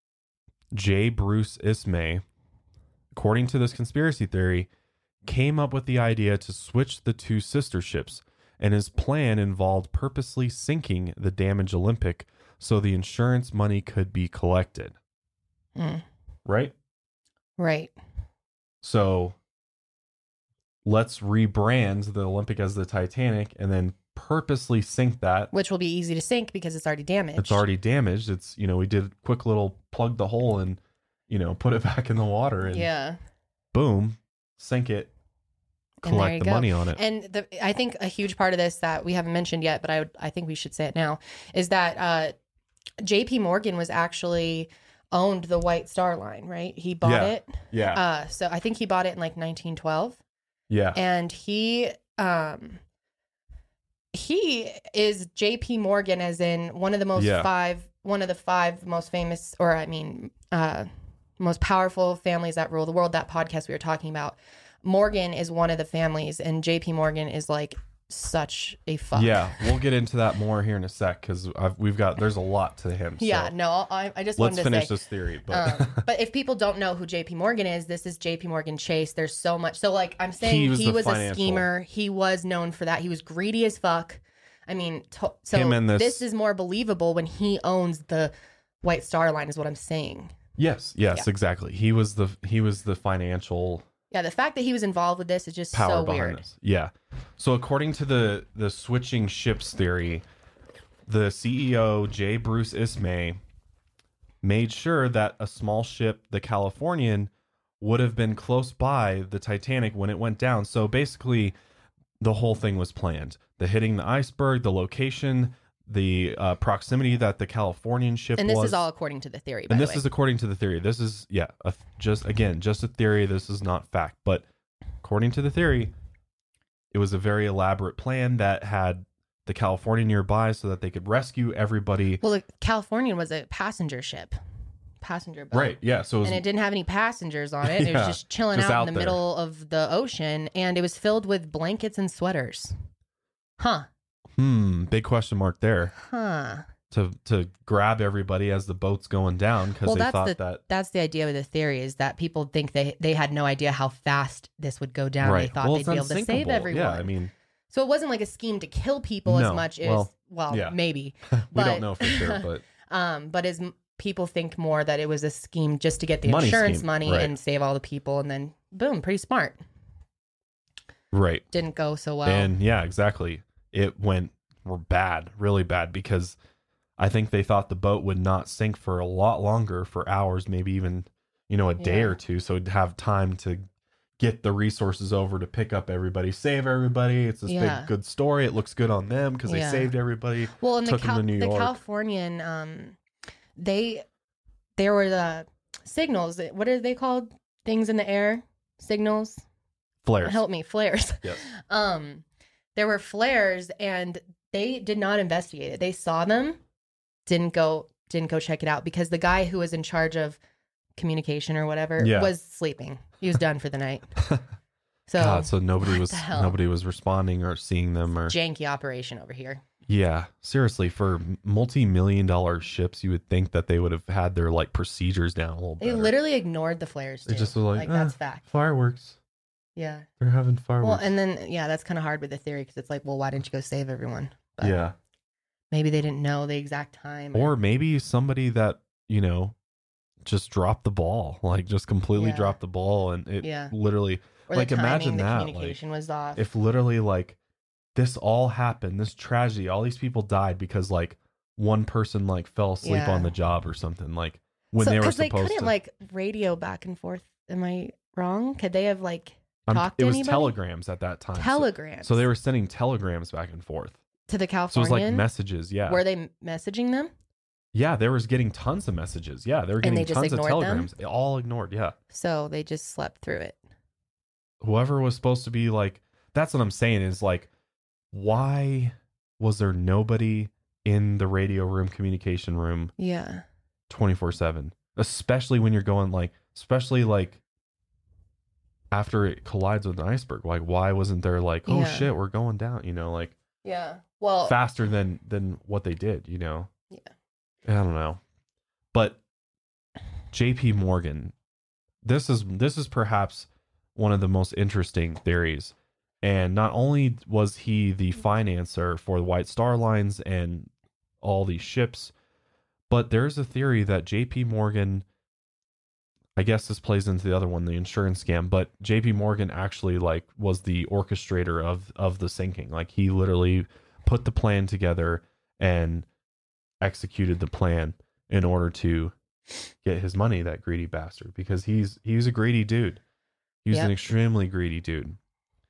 J. Bruce Ismay, according to this conspiracy theory, came up with the idea to switch the two sister ships, and his plan involved purposely sinking the damaged Olympic so the insurance money could be collected. Mm. Right? Right. So let's rebrand the Olympic as the Titanic and then purposely sink that. Which will be easy to sink because it's already damaged. It's already damaged. It's, you know, we did a quick little plug the hole and, you know, put it back in the water and yeah. boom, sink it, collect the go. money on it. And the, I think a huge part of this that we haven't mentioned yet, but I would, I think we should say it now, is that uh, J P Morgan was actually owned the White Star Line, right? He bought Yeah. it. Yeah. Uh, so I think he bought it in like nineteen twelve. Yeah. And he um he is J P Morgan, as in one of the most Yeah. five one of the five most famous, or I mean uh most powerful families that rule the world. That podcast we were talking about, Morgan is one of the families, and J P Morgan is like such a fuck. Yeah, we'll get into that more here in a sec because we've got there's a lot to him. So Yeah, no, I, I just let's wanted to finish say, this theory. But um, but if people don't know who J P Morgan is, this is J P Morgan Chase. There's so much. So like I'm saying, He he was was, the a financial- schemer. He was known for that. He was greedy as fuck. I mean, to, so Him and this- this is more believable when he owns the White Star Line, is what I'm saying. yes, yes, Yeah. exactly. He was the he was the financial Yeah, the fact that he was involved with this is just power so behind weird. this. Yeah. So according to the the switching ships theory, the C E O J. Bruce Ismay made sure that a small ship, the Californian, would have been close by the Titanic when it went down. So basically, the whole thing was planned. The hitting the iceberg, the location, the uh, proximity that the Californian ship And this was. is all according to the theory, by and the this way. is according to the theory. This is, yeah, a, just, again, just a theory. This is not fact. But according to the theory, it was a very elaborate plan that had the California nearby so that they could rescue everybody. Well, the Californian was a passenger ship, passenger boat. Right, yeah. So it was, And it didn't have any passengers on it. It Yeah, was just chilling just out, out in the there. middle of the ocean, and it was filled with blankets and sweaters. Huh. hmm, big question mark there. Huh. To to grab everybody as the boat's going down because Well, they that's thought the that. that's the idea with the theory, is that people think they they had no idea how fast this would go down. Right. They thought Well, they'd it's be able to save unsinkable. everyone. Yeah, I mean, so it wasn't like a scheme to kill people No. as much as Well, well, yeah. maybe. we But- don't know for sure, but Um, but as m- people think more that it was a scheme just to get the Money insurance scheme, money right. and save all the people, and then boom, pretty smart. right. Didn't go so well. And yeah, exactly. It went bad, really bad, because I think they thought the boat would not sink for a lot longer, for hours, maybe even, you know, a day Yeah. or two. So it'd have time to get the resources over to pick up everybody, save everybody. It's this Yeah. big, good story. It looks good on them because they Yeah. saved everybody. Well, and the, took 'em Cal- to New the York. Californian, um, they there were the signals. What are they called? Things in the air, signals. Flares. Help me, flares. Yes. Um, there were flares, and they did not investigate it. They saw them, didn't go, didn't go check it out, because the guy who was in charge of communication or whatever Yeah. was sleeping. He was done for the night. So God, so nobody what was the hell? nobody was responding or seeing them or janky operation over here. yeah, seriously, for multi-million dollar ships, you would think that they would have had their like procedures down a little They better. literally ignored the flares. They Too. just were like, that's "Ah, fact. Fireworks. Yeah. They're having Well, fireworks. and then yeah, that's kind of hard with the theory, because it's like, well, why didn't you go save everyone? But yeah. maybe they didn't know the exact time. Or maybe somebody that, you know, just dropped the ball, like just completely Yeah. dropped the ball, and it Yeah. literally, or like, the timing, imagine the that, communication was off. if literally like this all happened, this tragedy, all these people died because like one person like fell asleep Yeah. on the job or something, like when So- they were 'cause they supposed couldn't to. like radio back and forth. Am I wrong? Could they have like I'm- talked it to was anybody? telegrams at that time. So- telegrams? So, they were sending telegrams back and forth. to the So it Californian. was like messages. Yeah. Were they messaging them? Yeah, they was getting tons of messages. Yeah, they were And getting they just tons of ignored them? telegrams. All ignored. Yeah. So they just slept through it. Whoever was supposed to be like, that's what I'm saying is like, why was there nobody in the radio room, communication room, Yeah. twenty-four seven, especially when you're going like, especially like after it collides with an iceberg. Like, why wasn't there like, oh Yeah. shit, we're going down, you know, like Yeah. Well, faster than than what they did, you know? Yeah. I don't know. But J P Morgan, this is this is perhaps one of the most interesting theories. And not only was he the financer for the White Star Lines and all these ships, but there's a theory that J P Morgan, I guess this plays into the other one, the insurance scam, but J P Morgan actually like was the orchestrator of of the sinking. Like he literally put the plan together and executed the plan in order to get his money, that greedy bastard, because he's he's a greedy dude. He's Yep. an extremely greedy dude.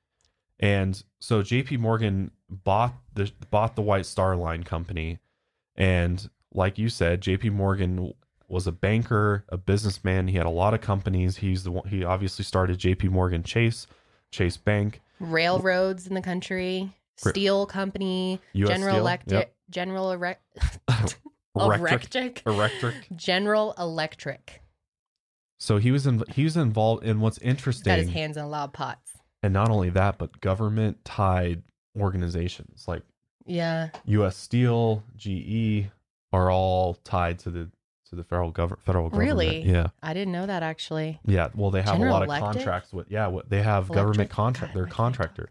And so J P Morgan bought the bought the White Star Line company, and like you said, J P Morgan was a banker, a businessman. He had a lot of companies. He's the one, he obviously started J P Morgan Chase, Chase Bank, railroads in the country, Ra- steel company, U S General Steel, Electric, yep. General Erec- Electric, Electric, Electric. General Electric. So he was in, he was involved in what's Got his interesting, hands in a lot of pots. and not only that, but government tied organizations like Yeah. U S Steel, G E are all tied to the to the federal government. Federal government. Really? Yeah. I didn't know that actually. Yeah. Well, they have General a lot of Electric? contracts with. Yeah, what they have Electric? government contract. God, They're my a God. contractor,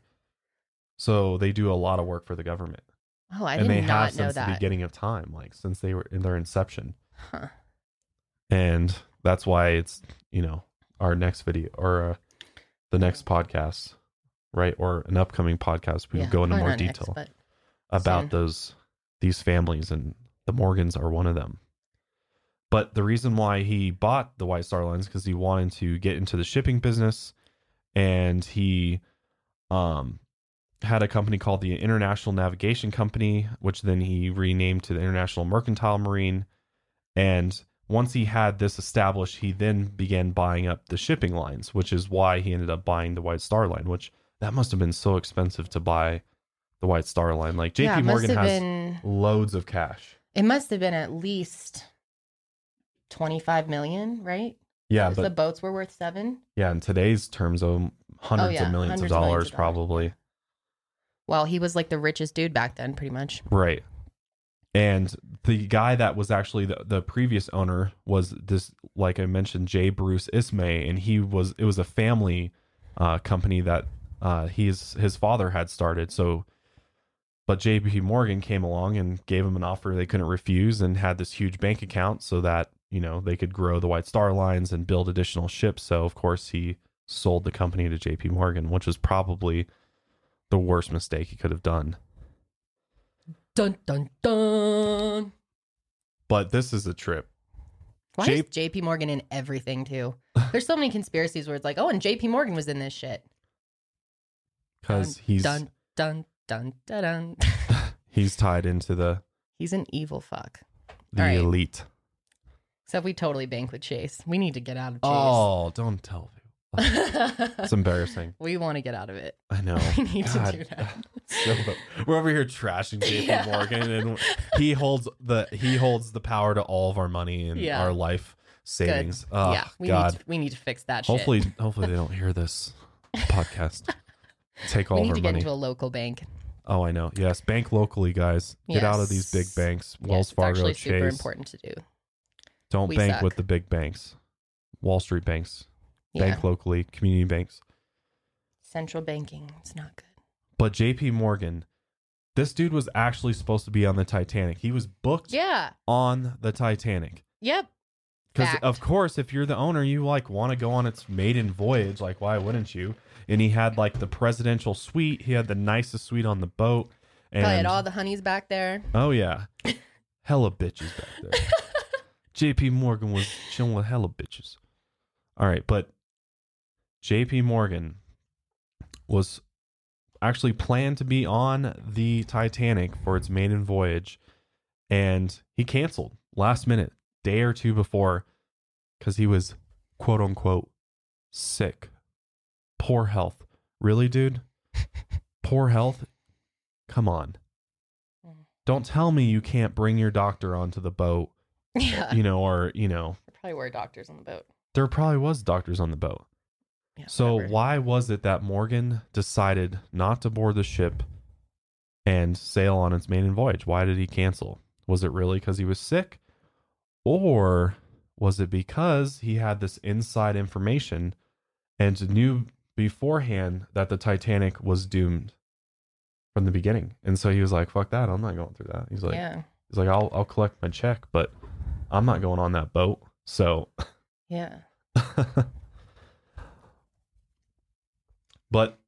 so they do a lot of work for the government, Oh, I and did they not have know since the that. beginning of time, like since they were in their inception. Huh. And that's why it's, you know, our next video or uh, the next podcast, right, or an upcoming podcast, we Yeah, will go into probably more not next, detail but about soon. those these families, and the Morgans are one of them. But the reason why he bought the White Star Lines because he wanted to get into the shipping business, and he um had a company called the International Navigation Company, which then he renamed to the International Mercantile Marine. And once he had this established, he then began buying up the shipping lines, which is why he ended up buying the White Star Line, which that must have been so expensive to buy the White Star Line. Like J P yeah, it must Morgan have has been. loads of cash. It must have been at least twenty-five million, right? Yeah, 'Cause but the boats were worth seven. yeah, in today's terms, um, hundreds Oh, yeah, of millions hundreds of of millions dollars, of dollars. probably. Well, he was like the richest dude back then, pretty much. Right. And the guy that was actually the, the previous owner was this, like I mentioned, J. Bruce Ismay, and he was it was a family uh, company that uh, he's his father had started. So, but J P Morgan came along and gave him an offer they couldn't refuse, and had this huge bank account so that, you know, they could grow the White Star Lines and build additional ships. So of course he sold the company to J P Morgan, which was probably the worst mistake he could have done. Dun dun dun. But this is a trip. Why J- is J P Morgan in everything too? There's so many conspiracies where it's like, oh, and J P Morgan was in this shit. Because Dun, he's dun dun dun dun dun. he's tied into the He's an evil fuck. the All right. elite. Except we totally bank with Chase. We need to get out of Chase. Oh, don't tell me. It's embarrassing. We want to get out of it. I know. We need God. to do that. So, we're over here trashing J P Yeah. Morgan, and he holds the he holds the power to all of our money and Yeah. our life savings. Oh, yeah, we God. need to, we need to fix that Hopefully, shit. hopefully they don't hear this podcast. Take all We of need our to get money. into a local bank. Oh, I know. Yes, bank locally, guys. Get out of these big Yes. banks. Yes, Wells it's Fargo, actually Chase. super important to do. Don't We bank suck. with the big banks. Wall Street banks. Yeah. Bank locally, community banks. Central banking. It's not good. But J P Morgan, this dude was actually supposed to be on the Titanic. He was booked Yeah. on the Titanic. Yep. Because Fact. of course, if you're the owner, you like want to go on its maiden voyage. Like, why wouldn't you? And he had like the presidential suite. He had the nicest suite on the boat. And Probably had all the honeys back there. oh yeah, hella bitches back there. J P Morgan was chilling with hella bitches. All right, but J P Morgan was actually planned to be on the Titanic for its maiden voyage, and he canceled last minute, day or two before, because he was quote unquote sick, poor health. Really, dude? Poor health? Come on. Don't tell me you can't bring your doctor onto the boat Yeah. you know, or, you know, There probably were doctors on the boat. there probably was doctors on the boat. Yeah, So whatever. why was it that Morgan decided not to board the ship and sail on its maiden voyage? Why did he cancel? Was it really because he was sick? Or was it because he had this inside information and knew beforehand that the Titanic was doomed from the beginning? And so he was like, fuck that, I'm not going through that. He's like, yeah. he's like, I'll I'll collect my check, but I'm not going on that boat. So Yeah. But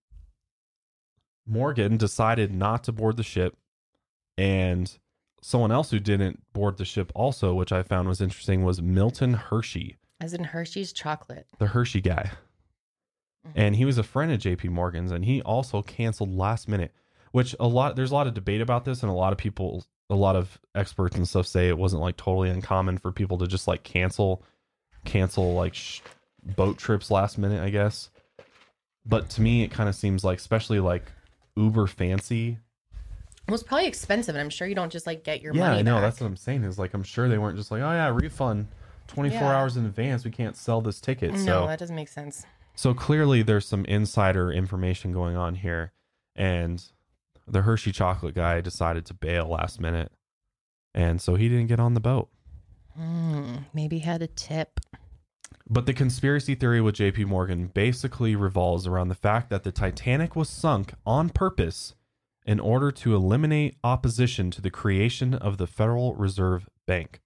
Morgan decided not to board the ship, and someone else who didn't board the ship also, which I found was interesting, was Milton Hershey, As in Hershey's chocolate. the Hershey guy. Mhm. And he was a friend of J P Morgan's, and he also canceled last minute, which a lot, there's a lot of debate about this, and a lot of people, a lot of experts and stuff say it wasn't like totally uncommon for people to just like cancel, cancel like sh- boat trips last minute, I guess. But to me, it kind of seems like, especially like uber fancy. It was probably expensive, and I'm sure you don't just like get your Yeah, money I know. back. That's what I'm saying. Is like I'm sure they weren't just like, oh yeah, refund twenty-four Yeah. hours in advance. We can't sell this ticket. No, so that doesn't make sense. so clearly there's some insider information going on here, and the Hershey chocolate guy decided to bail last minute, and so he didn't get on the boat. Mm, maybe he had a tip. But the conspiracy theory with J P Morgan basically revolves around the fact that the Titanic was sunk on purpose in order to eliminate opposition to the creation of the Federal Reserve Bank.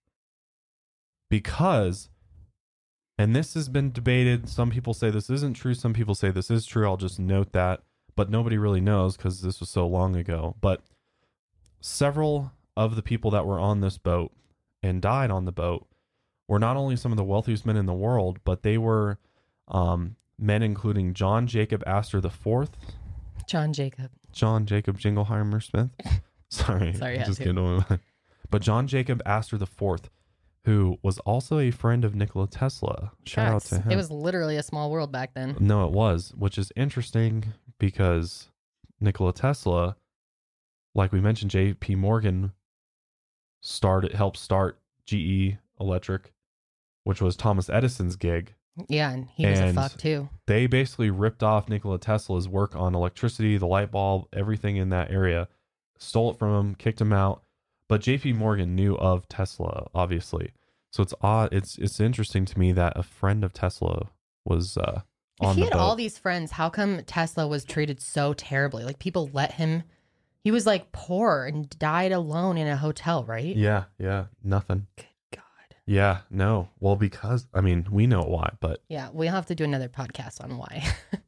Because, and this has been debated, some people say this isn't true, some people say this is true, I'll just note that, but nobody really knows because this was so long ago. But several of the people that were on this boat and died on the boat were not only some of the wealthiest men in the world, but they were um, men including John Jacob Astor the Fourth, John Jacob. John Jacob Jingleheimer Smith. Sorry, Sorry, I I'm had just to. getting on. But John Jacob Astor the Fourth, who was also a friend of Nikola Tesla. Shout out Yes, to him. It was literally a small world back then. No, it was, which is interesting because Nikola Tesla, like we mentioned, J P Morgan started helped start G E Electric, which was Thomas Edison's gig. Yeah, and he was And a fuck too. They basically ripped off Nikola Tesla's work on electricity, the light bulb, everything in that area, stole it from him, kicked him out. But J P Morgan knew of Tesla, obviously. So it's odd. It's it's interesting to me that a friend of Tesla was uh, on If he the had boat. all these friends, how come Tesla was treated so terribly? Like people let him. He was like poor and died alone in a hotel, right? Yeah, yeah, nothing. Good God. Yeah, no. Well, because I mean, we know why, but Yeah, we'll have to do another podcast on why.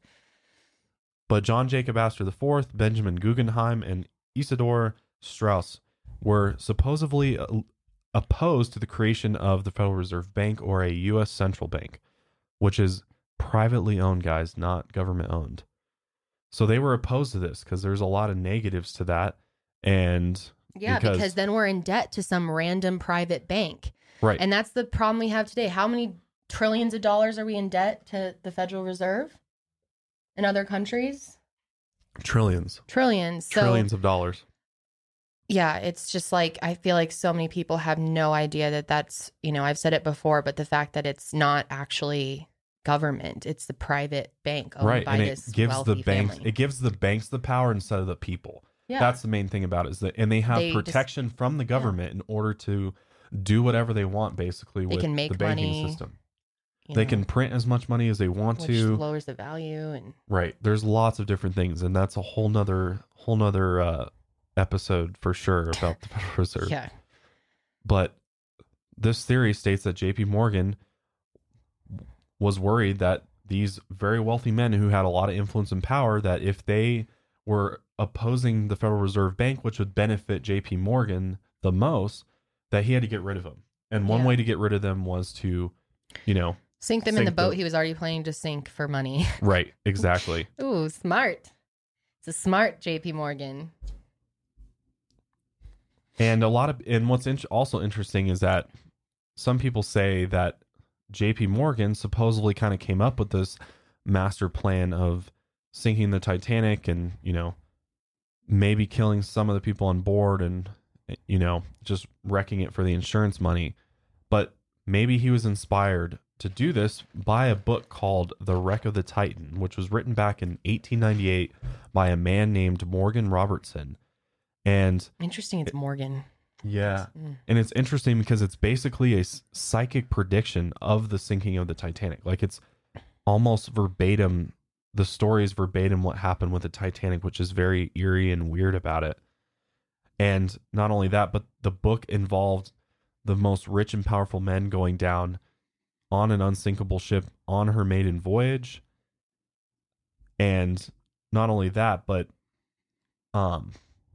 but John Jacob Astor the Fourth, Benjamin Guggenheim, and Isidor Strauss were supposedly uh, opposed to the creation of the Federal Reserve Bank, or a U S central bank, which is privately owned, guys, not government owned. So they were opposed to this because there's a lot of negatives to that. And Yeah, because, because then we're in debt to some random private bank. right. And that's the problem we have today. How many trillions of dollars are we in debt to the Federal Reserve in other countries? trillions, Trillions. So, trillions of dollars. yeah, it's just like, I feel like so many people have no idea that that's, you know, I've said it before, but the fact that it's not actually government, it's the private bank owned Right. by And this it gives wealthy the banks, family. it gives the banks the power instead of the people. Yeah. That's the main thing about it, is that, and they have They just- protection from the government in order to do whatever they want, basically, They with can make the banking money, system. you They know, can print as much money as they want which to. lowers the value. And Right. There's lots of different things, and that's a whole nother whole nother uh, episode for sure about the Federal Reserve. yeah, But this theory states that J P Morgan was worried that these very wealthy men who had a lot of influence and power, that if they were opposing the Federal Reserve Bank, which would benefit J P Morgan the most, that he had to get rid of them. And one Yeah. way to get rid of them was to, you know, sink them in the Sink boat the- he was already planning to sink for money. right, exactly. Ooh, smart. It's a smart J P Morgan. And a lot of, and what's in, also interesting is that some people say that J P Morgan supposedly kind of came up with this master plan of sinking the Titanic and, you know, maybe killing some of the people on board and, you know, just wrecking it for the insurance money. But maybe he was inspired to do this by a book called The Wreck of the Titan, which was written back in eighteen ninety-eight by a man named Morgan Robertson. And Interesting. It's Morgan. yeah, Mm. and it's interesting because it's basically a s- psychic prediction of the sinking of the Titanic. Like it's almost verbatim. The story is verbatim what happened with the Titanic, which is very eerie and weird about it. And not only that, but the book involved the most rich and powerful men going down on an unsinkable ship on her maiden voyage. And not only that, but um,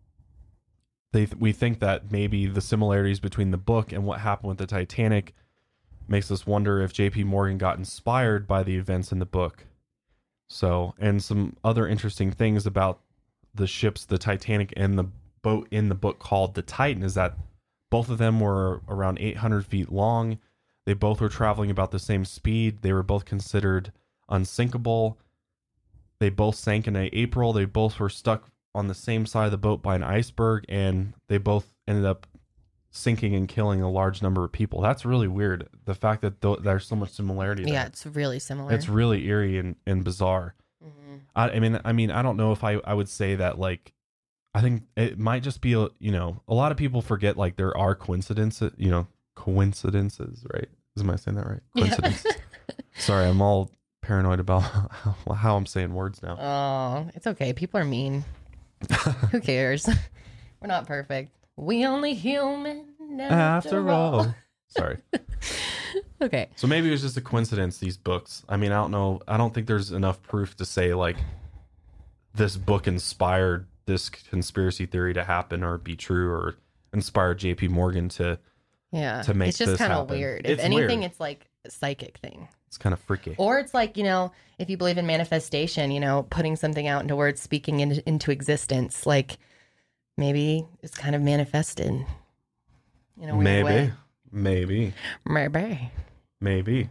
they th- we think that maybe the similarities between the book and what happened with the Titanic makes us wonder if J P. Morgan got inspired by the events in the book. So, and some other interesting things about the ships, the Titanic and the boat in the book called the Titan, is that both of them were around eight hundred feet long. They both were traveling about the same speed. They were both considered unsinkable. They both sank in April. They both were stuck on the same side of the boat by an iceberg, and they both ended up sinking and killing a large number of people. That's really weird. The fact that th- there's so much similarity there. Yeah, it's really similar. It's really eerie and, and bizarre. Mm-hmm. I, I mean, I mean, I don't know if I, I would say that, like, I think it might just be, a, you know, a lot of people forget, like, there are coincidences, you know, coincidences, right? Am I saying that right? Coincidence. Yeah. Sorry, I'm all paranoid about how, how I'm saying words now. Oh, it's okay. People are mean. Who cares? We're not perfect. We only human after, After all. all. Sorry. Okay. So maybe it was just a coincidence, these books. I mean, I don't know. I don't think there's enough proof to say, like, this book inspired this conspiracy theory to happen or be true, or inspired J P. Morgan to Yeah. to make it's just this kind of happen. weird. If It's anything, weird. it's like a psychic thing. It's kind of freaky. Or it's like, you know, if you believe in manifestation, you know, putting something out into words, speaking in, into existence, like maybe it's kind of manifested in a weird Maybe. way. Maybe. Maybe. Maybe.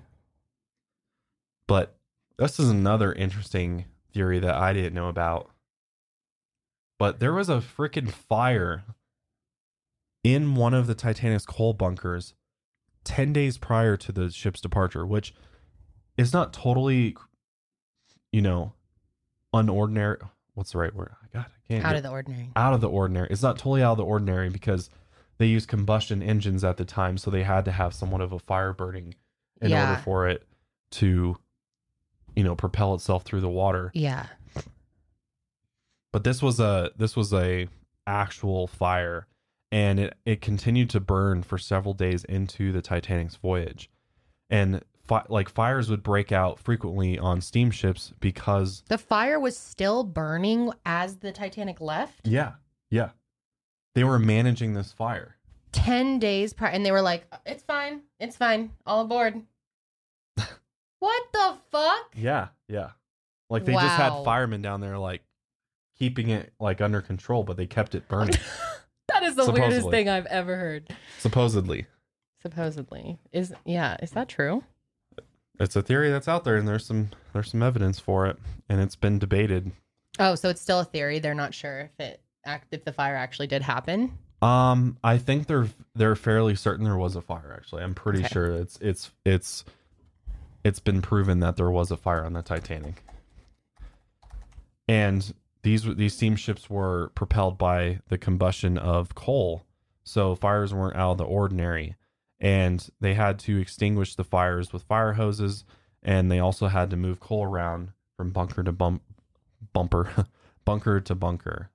But this is another interesting theory that I didn't know about. But there was a freaking fire in one of the Titanic's coal bunkers ten days prior to the ship's departure, which is not totally, you know, unordinary. What's the right word? God, I can't. Out get- of the ordinary. out of the ordinary. It's not totally out of the ordinary because they used combustion engines at the time, so they had to have somewhat of a fire burning in Yeah. order for it to, you know, propel itself through the water. Yeah. But this was a this was a actual fire, and it, it continued to burn for several days into the Titanic's voyage. And fi- like fires would break out frequently on steamships because The fire was still burning as the Titanic left yeah, yeah. They were managing this fire. ten days prior. And they were like, it's fine. It's fine. All aboard. What the fuck? Yeah, yeah. Like they just had Wow. firemen down there like keeping it like under control, but they kept it burning. That is the weirdest Supposedly. thing I've ever heard. Supposedly. Supposedly. Is yeah, is that true? It's a theory that's out there, and there's some there's some evidence for it, and it's been debated. Oh, so it's still a theory. They're not sure if it act if the fire actually did happen. Um, I think they're they're fairly certain there was a fire. Actually, I'm pretty Okay. sure it's it's it's it's been proven that there was a fire on the Titanic, and these these steamships were propelled by the combustion of coal, so fires weren't out of the ordinary, and they had to extinguish the fires with fire hoses, and they also had to move coal around from bunker to bump bumper bunker to bunker.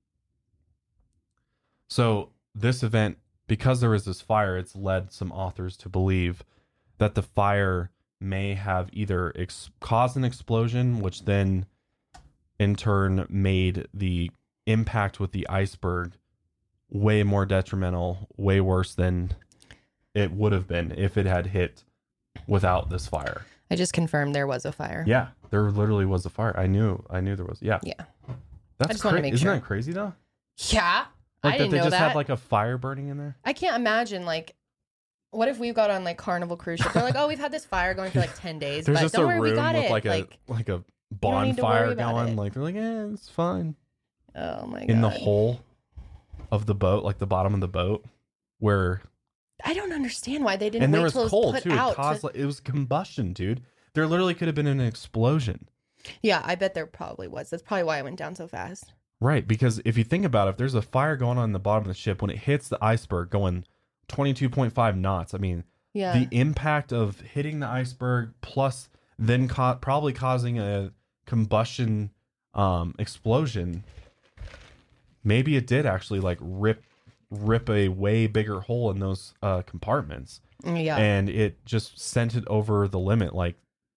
So this event, because there was this fire, it's led some authors to believe that the fire may have either ex- caused an explosion, which then in turn made the impact with the iceberg way more detrimental, way worse than it would have been if it had hit without this fire. I just confirmed there was a fire. Yeah, there literally was a fire. I knew, I knew there was. Yeah, Yeah. that's just wanted to cra- make Isn't sure. that crazy though? Yeah. Like I that didn't they know just that. had like a fire burning in there. I can't imagine like what if we got on like Carnival cruise ship? They're like, oh, we've had this fire going for like ten days, There's but just don't a worry, we room got with it. like a like, like a don't need to worry bonfire about going. it. Like they're like, yeah, it's fine. oh my god. In the hole of the boat, like the bottom of the boat, where I don't understand why they didn't And there wait was till it was coal put too. It out. caused to- like, it was combustion, dude. There literally could have been an explosion. Yeah, I bet there probably was. That's probably why it went down so fast. Right, because if you think about it, if there's a fire going on in the bottom of the ship, when it hits the iceberg going twenty-two point five knots, I mean, Yeah. the impact of hitting the iceberg plus then ca- probably causing a combustion um, explosion, maybe it did actually like rip rip a way bigger hole in those uh, compartments. yeah. And it just sent it over the limit. Like,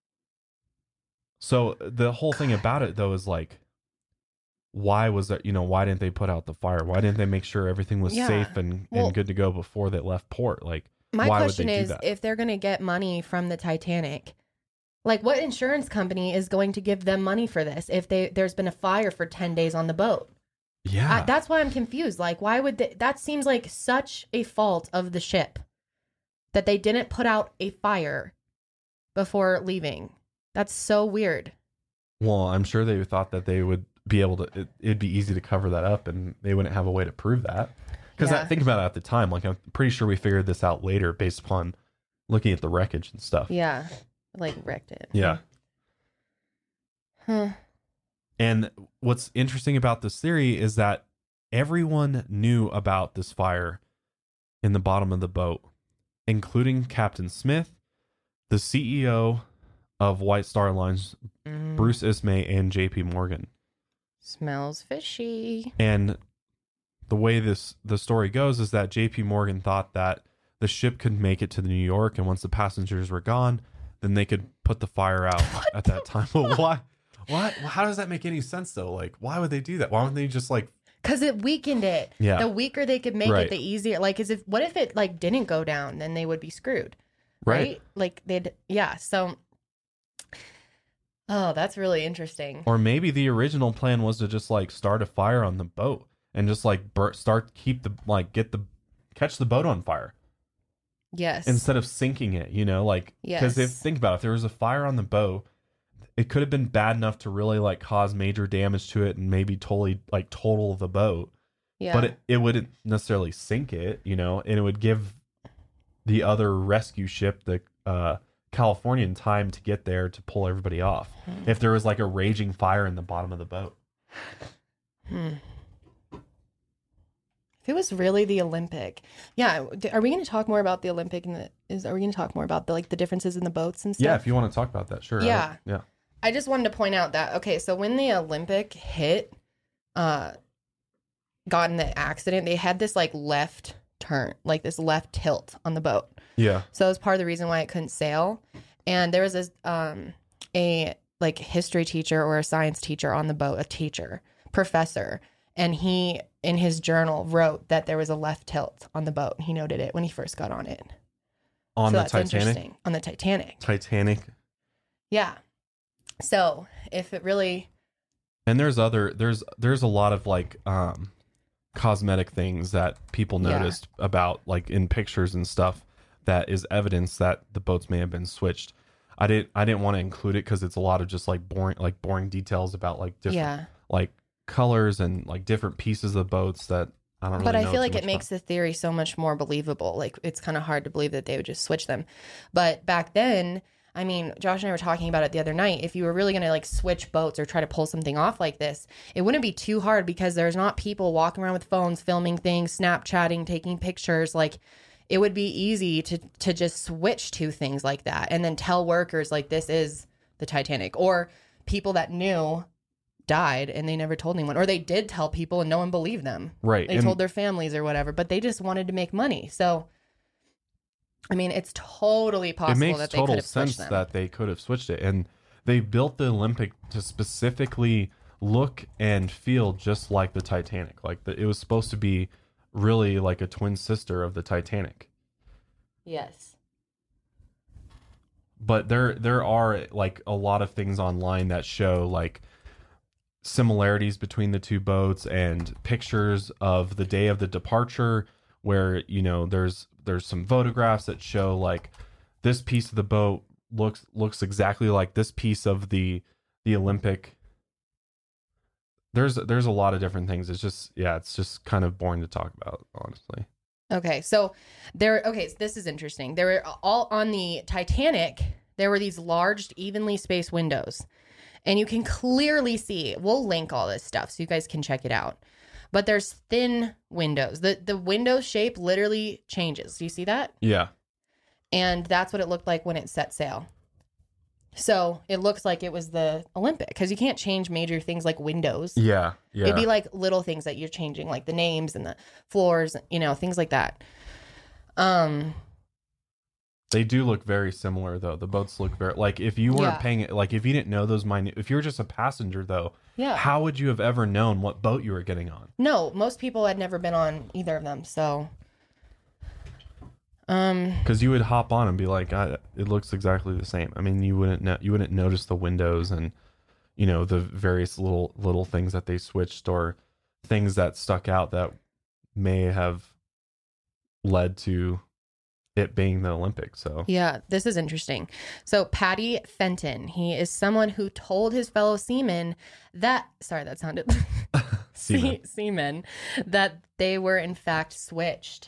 so the whole thing about it though is like, why was that, you know, why didn't they put out the fire? Why didn't they make sure everything was Yeah. safe and, Well, and good to go before they left port? Like, My why question would they is, do that? if they're going to get money from the Titanic, like what insurance company is going to give them money for this if they there's been a fire for ten days on the boat? Yeah. I, that's why I'm confused. Like, why would they, that seems like such a fault of the ship that they didn't put out a fire before leaving. That's so weird. Well, I'm sure they thought that they would be able to, it, it'd be easy to cover that up and they wouldn't have a way to prove that. Because Yeah. think about it at the time, like I'm pretty sure we figured this out later based upon looking at the wreckage and stuff. Yeah, like wrecked it. Yeah. Huh. And what's interesting about this theory is that everyone knew about this fire in the bottom of the boat, including Captain Smith, the C E O of White Star Lines, Mm. Bruce Ismay, and J P Morgan. Smells fishy. And the way this the story goes is that J P Morgan thought that the ship could make it to New York, and once the passengers were gone, then they could put the fire out at that time. But why? What? How does that make any sense though? Like, why would they do that? Why wouldn't they just like? Because it weakened it. Yeah. The weaker they could make Right. it, the easier. Like, as if, what if it, like, didn't go down? Then they would be screwed. Right. Right? Like, they'd, yeah. So, oh, that's really interesting. Or maybe the original plan was to just like start a fire on the boat and just like bur- start keep the like get the catch the boat on fire Yes. instead of sinking it. You know, like because if Yes. think about it, if there was a fire on the boat, it could have been bad enough to really like cause major damage to it and maybe totally like total the boat. yeah. But it, it wouldn't necessarily sink it, you know, and it would give the other rescue ship, the uh, Californian, time to get there to pull everybody off. Hmm. If there was like a raging fire in the bottom of the boat. Hmm. If it was really the Olympic, yeah. d- Are we going to talk more about the Olympic and the is? Are we going to talk more about the like the differences in the boats and stuff? Yeah, if you want to talk about that, sure. I Yeah. don't- yeah. I just wanted to point out that okay, so when the Olympic hit, uh, got in the accident, they had this like left turn, like this left tilt on the boat. Yeah. So it was part of the reason why it couldn't sail. And there was this um a like history teacher or a science teacher on the boat, a teacher, professor, and he in his journal wrote that there was a left tilt on the boat. He noted it when he first got on it. On so the that's Titanic. interesting. On the Titanic. Titanic. Yeah. So if it really And there's other there's there's a lot of like um cosmetic things that people Yeah. noticed about like in pictures and stuff that is evidence that the boats may have been switched. I didn't I didn't want to include it because it's a lot of just like boring like boring details about like different yeah. like colors and like different pieces of the boats that I don't really But I know feel too like much it makes the theory so much more believable. Like it's kind of hard to believe that they would just switch them. But back then, I mean, Josh and I were talking about it the other night. If you were really going to like switch boats or try to pull something off like this, it wouldn't be too hard because there's not people walking around with phones, filming things, Snapchatting, taking pictures. Like it would be easy to to just switch to things like that and then tell workers like this is the Titanic, or people that knew died and they never told anyone, or they did tell people and no one believed them. Right. They and told their families or whatever, but they just wanted to make money. So, I mean, it's totally it possible makes that they could total have switched sense them. that they could have switched it. And they built the Olympic to specifically look and feel just like the Titanic. Like the, it was supposed to be really like a twin sister of the Titanic. Yes. But there there are like a lot of things online that show like similarities between the two boats and pictures of the day of the departure where, you know, there's there's some photographs that show like this piece of the boat looks looks exactly like this piece of the the Olympic. There's there's a lot of different things. It's just yeah, it's just kind of boring to talk about, honestly. Okay, so there. Okay, so this is interesting. There were all on the Titanic. There were these large, evenly spaced windows, and you can clearly see. We'll link all this stuff so you guys can check it out. But there's thin windows. the The window shape literally changes. Do you see that? Yeah. And that's what it looked like when it set sail. So it looks like it was the Olympic, because you can't change major things like windows. Yeah, yeah. It'd be like little things that you're changing, like the names and the floors, you know, things like that. Um, They do look very similar, though. The boats look very like if you weren't Yeah. paying it, like if you didn't know those minute, if you were just a passenger, though, yeah. how would you have ever known what boat you were getting on? No, most people had never been on either of them, so. Um, Because you would hop on and be like, God, it looks exactly the same. I mean, you wouldn't know, you wouldn't notice the windows and, you know, the various little little things that they switched or things that stuck out that may have led to it being the Olympics. So yeah, this is interesting. So Patty Fenton, he is someone who told his fellow seamen that, sorry, that sounded Seamen. Se- seamen, that they were in fact switched.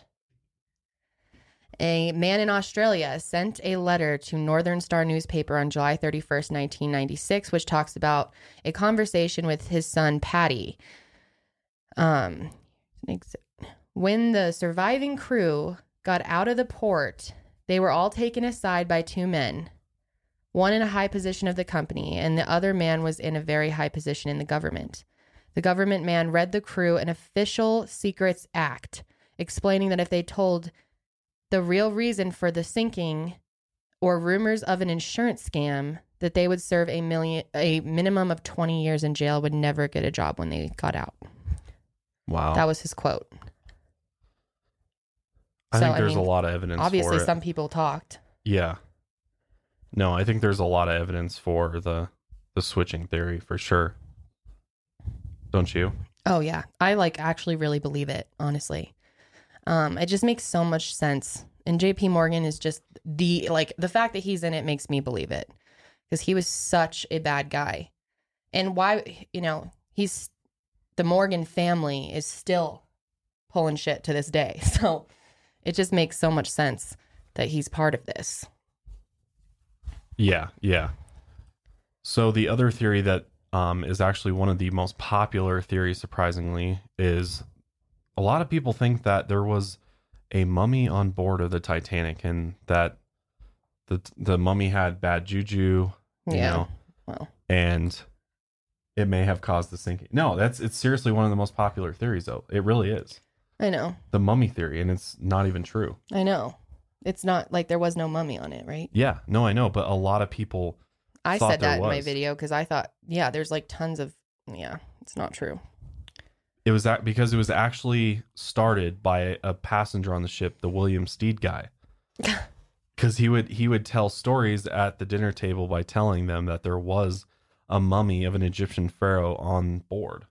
A man in Australia sent a letter to Northern Star newspaper on July thirty-first, nineteen ninety-six, which talks about a conversation with his son, Patty. Um, when the surviving crew got out of the port, they were all taken aside by two men, one in a high position of the company, and the other man was in a very high position in the government. The government man read the crew an official secrets act, explaining that if they told the real reason for the sinking or rumors of an insurance scam, that they would serve a million, a minimum of twenty years in jail, would never get a job when they got out. wow, That was his quote. I So, think I there's mean, a lot of evidence. Obviously, for it. some people talked. Yeah. No, I think there's a lot of evidence for the the switching theory for sure. Don't you? Oh yeah, I like actually really believe it, honestly. Um, it just makes so much sense. And J P Morgan is just the, like, the fact that he's in it makes me believe it, because he was such a bad guy. And why, you know, he's, the Morgan family is still pulling shit to this day. So it just makes so much sense that he's part of this. Yeah, yeah. So the other theory that um, is actually one of the most popular theories, surprisingly, is a lot of people think that there was a mummy on board of the Titanic and that the the mummy had bad juju, you Yeah. know, Well, and it may have caused the sinking. No, that's it's seriously one of the most popular theories, though. It really is. I know. The mummy theory, and it's not even true. I know. It's not like there was no mummy on it, right? Yeah, no, I know, but a lot of people I thought said there that in my was. video because I thought, yeah, there's like tons of, yeah, it's not true. It was that because it was actually started by a, a passenger on the ship, the William Steed guy. Because he would he would tell stories at the dinner table by telling them that there was a mummy of an Egyptian pharaoh on board.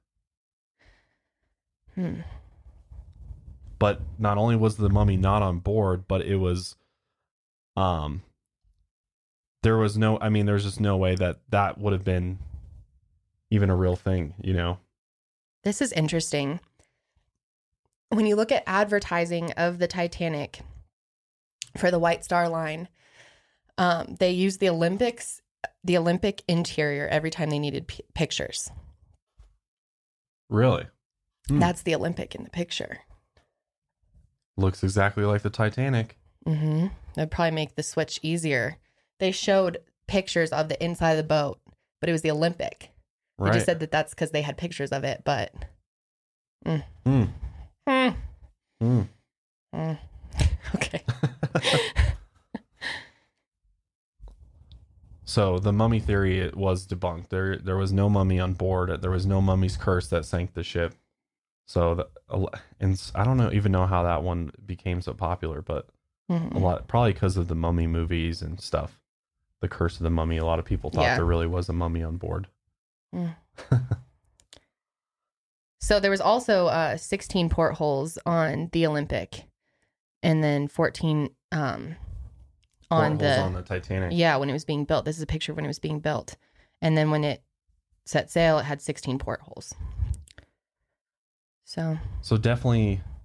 Hmm. But not only was the mummy not on board, but it was, um, there was no. I mean, there's just no way that that would have been even a real thing, you know. This is interesting. When you look at advertising of the Titanic for the White Star Line, um, they use the Olympics, the Olympic interior every time they needed p- pictures. Really, Hmm. That's the Olympic in the picture. looks exactly like the Titanic. Mm-hmm. That'd probably make the switch easier. They showed pictures of the inside of the boat, but it was the Olympic. They Right. just said that that's because they had pictures of it, but. Mm. Mm. Mm. Mm. Mm. Okay. So the mummy theory it was debunked. There, there was no mummy on board. There was no mummy's curse that sank the ship. So, the, and I don't know even know how that one became so popular, but Mhm. a lot probably because of the mummy movies and stuff. The Curse of the Mummy. A lot of people thought Yeah. there really was a mummy on board. Mm. So there was also uh, sixteen portholes on the Olympic, and then fourteen um, on Portholes the on the Titanic. yeah when it was being built. This is a picture of when it was being built, and then when it set sail, it had sixteen portholes. So So definitely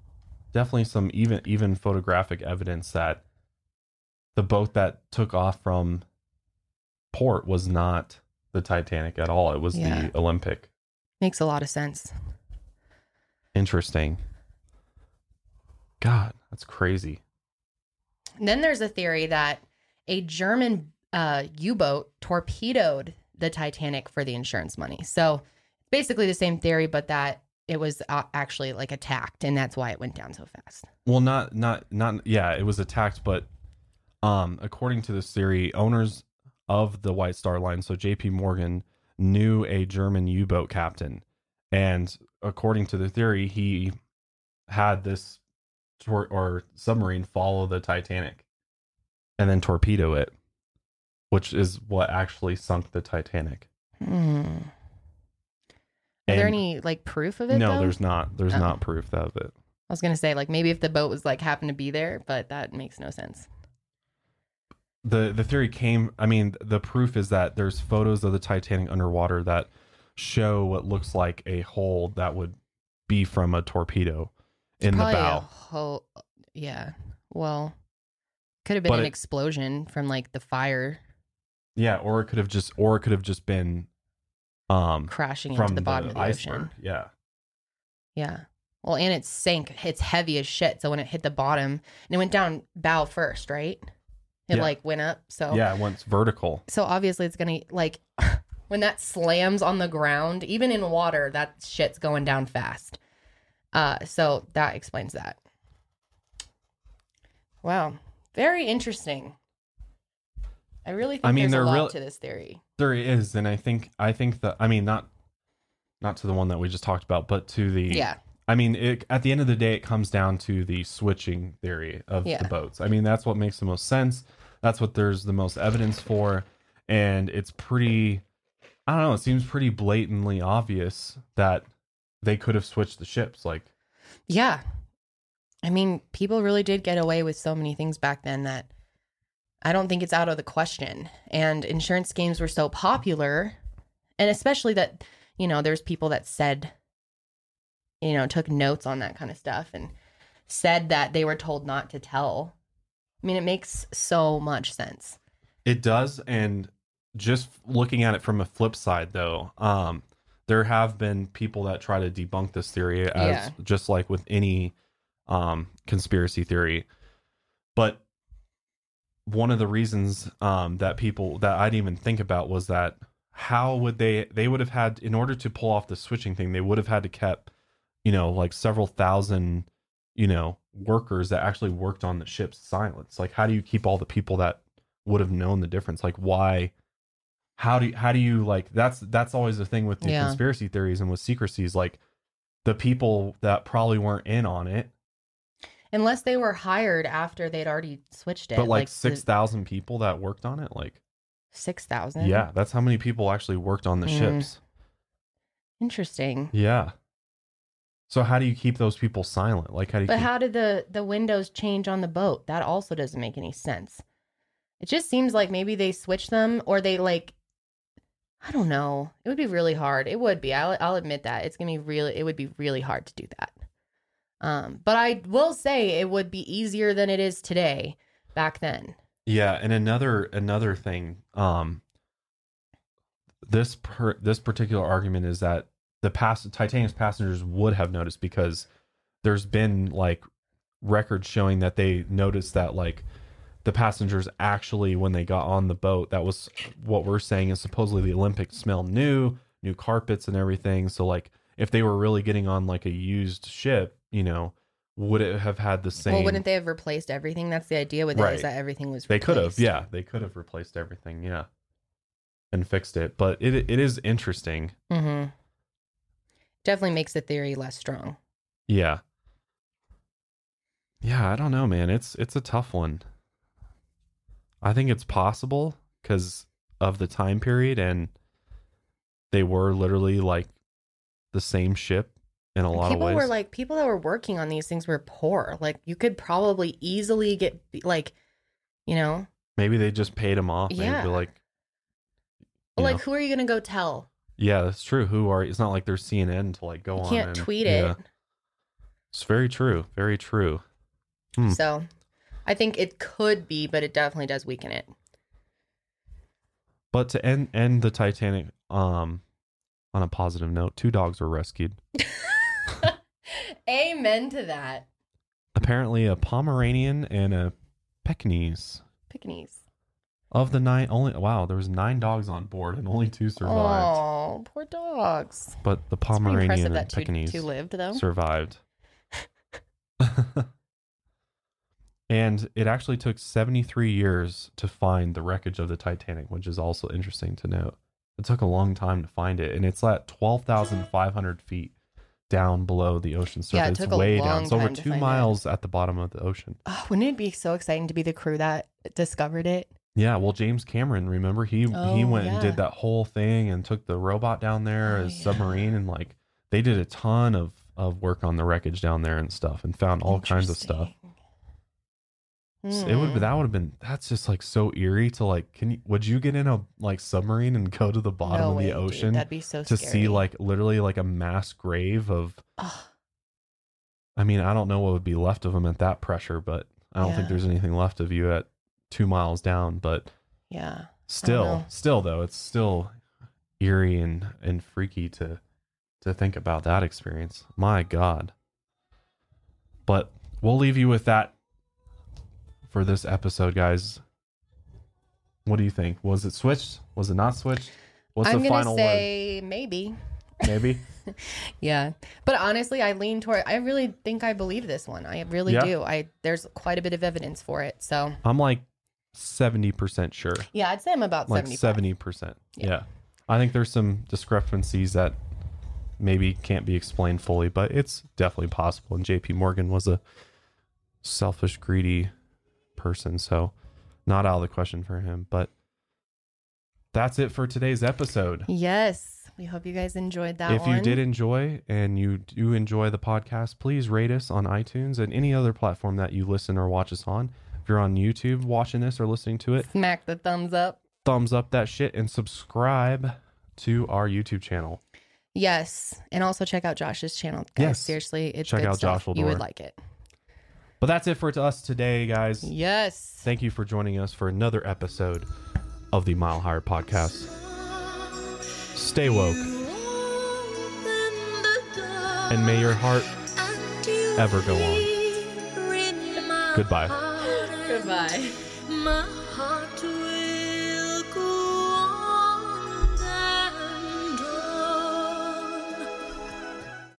definitely some even even photographic evidence that the boat that took off from port was not the Titanic at all. It was Yeah. the Olympic. Makes a lot of sense. Interesting. God, that's crazy. And then there's a theory that a German uh, U-boat torpedoed the Titanic for the insurance money. So basically the same theory, but that it was uh, actually like attacked, and that's why it went down so fast. Well, not not not yeah, it was attacked, but um, according to this theory, owners of the White Star Line, so J P Morgan, knew a German U-boat captain, and according to the theory, he had this tor- or submarine follow the Titanic and then torpedo it, which is what actually sunk the Titanic. Hmm. Are there And- any like proof of it? No, though? there's not. There's Oh. not proof of it. I was gonna say like maybe if the boat was like happened to be there, but that makes no sense. the The theory came. I mean, the proof is that there's photos of the Titanic underwater that show what looks like a hole that would be from a torpedo in the Probably a bow. whole, yeah. Well, could have been But an it- explosion from like the fire Yeah, or it could have just, or it could have just been, um, crashing from into the bottom of the iceberg. ocean. Yeah, Yeah. Well, and it sank. It's heavy as shit. So when it hit the bottom, and it went down bow first, right? It Yeah. like went up. So yeah, it went vertical. So obviously it's gonna like when that slams on the ground, even in water, that shit's going down fast. Uh, so that explains that. Wow, very interesting. I really think I mean, there's a they're lot real- to this theory. There is, and I think, I think that, I mean, not, not to the one that we just talked about, but to the, Yeah, I mean, it, at the end of the day, it comes down to the switching theory of Yeah. the boats. I mean, that's what makes the most sense. That's what there's the most evidence for. And it's pretty, I don't know, it seems pretty blatantly obvious that they could have switched the ships. Like, yeah. I mean, people really did get away with so many things back then that I don't think it's out of the question. And insurance schemes were so popular, and especially that, you know, there's people that said, you know, took notes on that kind of stuff and said that they were told not to tell. I mean, it makes so much sense. it does. And just looking at it from a flip side, though, um, there have been people that try to debunk this theory, as Yeah. just like with any um, conspiracy theory. But one of the reasons um, that people that I didn't even think about was that how would they they would have had, in order to pull off the switching thing, they would have had to kept, you know, like several thousand, you know, workers that actually worked on the ships silence. Like, how do you keep all the people that would have known the difference? Like, why? How do you, how do you like? That's that's always the thing with the Yeah. conspiracy theories and with secrecies. Like, the people that probably weren't in on it, Unless they were hired after they'd already switched it. but like the six thousand people that worked on it. Like, six thousand? yeah, that's how many people actually worked on the Mm. ships. Interesting. Yeah. So how do you keep those people silent? Like, how do you? But keep, how did the the windows change on the boat? That also doesn't make any sense. It just seems like maybe they switched them, or they like, I don't know. It would be really hard. It would be. I'll I'll admit that it's gonna be really. It would be really hard to do that. Um, but I will say it would be easier than it is today. Back then, Yeah, and another another thing, um, this per, this particular argument is that the pass Titanic's passengers would have noticed, because there's been like records showing that they noticed that like the passengers actually, when they got on the boat, that was what we're saying is supposedly the Olympic smelled new, new carpets and everything. So like, if they were really getting on like a used ship, you know, would it have had the same? well, wouldn't they have replaced everything? That's the idea with it, Right. is that everything was. They could have, replaced. yeah, they could have replaced everything, yeah, and fixed it. But it it is interesting, Mm-hmm. Definitely makes the theory less strong. yeah, yeah. I don't know, man. It's it's a tough one. I think it's possible because of the time period, and they were literally like the same ship in a lot People of ways. were like, people that were working on these things were poor. Like, you could probably easily get, like, you know, Maybe they just paid them off. Maybe Yeah. they're like, but you like, know. who are you gonna go tell? Yeah, that's true. Who are? It's not like they're C N N to like go You on. can't and- tweet yeah. it. It's very true. Very true. Hmm. So I think it could be, but it definitely does weaken it. But to end end the Titanic um on a positive note, two dogs were rescued. Amen to that. Apparently a Pomeranian and a Pekingese. Pekingese. Of the nine, only wow, there was nine dogs on board and only two survived. Oh, poor dogs. But the It's pretty Pomeranian impressive and that two, Pekingese two lived, though. survived. And it actually took seventy-three years to find the wreckage of the Titanic, which is also interesting to note. It took a long time to find it, and it's at twelve thousand five hundred feet down below the ocean surface. Yeah, it it's took a way long down. It's over time to two find miles at the bottom of the ocean. Oh, wouldn't it be so exciting to be the crew that discovered it? Yeah, well, James Cameron, remember he Oh, he went and yeah. did that whole thing and took the robot down there, Oh, his yeah. submarine, and like they did a ton of of work on the wreckage down there and stuff, and found all kinds of stuff. Interesting. It would Hmm. that would have been that's just like so eerie to like. Can you would you get in a like submarine and go to the bottom No of way, the dude. ocean That'd be so to scary. see like literally like a mass grave of? Ugh. I mean, I don't know what would be left of them at that pressure, but I don't think Yeah. there's anything left of you at two miles down. But Yeah. still, know. still though, it's still eerie and and freaky to to think about that experience. My God. But we'll leave you with that for this episode, guys. What do you think? Was it switched? Was it not switched? What's I'm the gonna final say maybe. word? Maybe. Yeah, but honestly, I lean toward. I really think I believe this one. I really Yeah? do. I there's quite a bit of evidence for it. So I'm like seventy percent sure. yeah, I'd say I'm about Like seventy. seventy percent. Yeah. Yeah. I think there's some discrepancies that maybe can't be explained fully, but it's definitely possible. And J P Morgan was a selfish, greedy person, so not out of the question for him. But that's it for today's episode. Yes, we hope you guys enjoyed that If one. you did enjoy and you do enjoy the podcast, please rate us on iTunes and any other platform that you listen or watch us on. If you're on YouTube watching this or listening to it, smack the thumbs up. thumbs up that shit and subscribe to our YouTube channel. Yes, and also check out Josh's channel, guys. Yes. Seriously, it's Check good out stuff. Josh You would Waldor. like it. But that's it for us today, guys. Yes. Thank you for joining us for another episode of the Mile Higher Podcast. Stay woke, and may your heart ever go on. Goodbye. Goodbye. My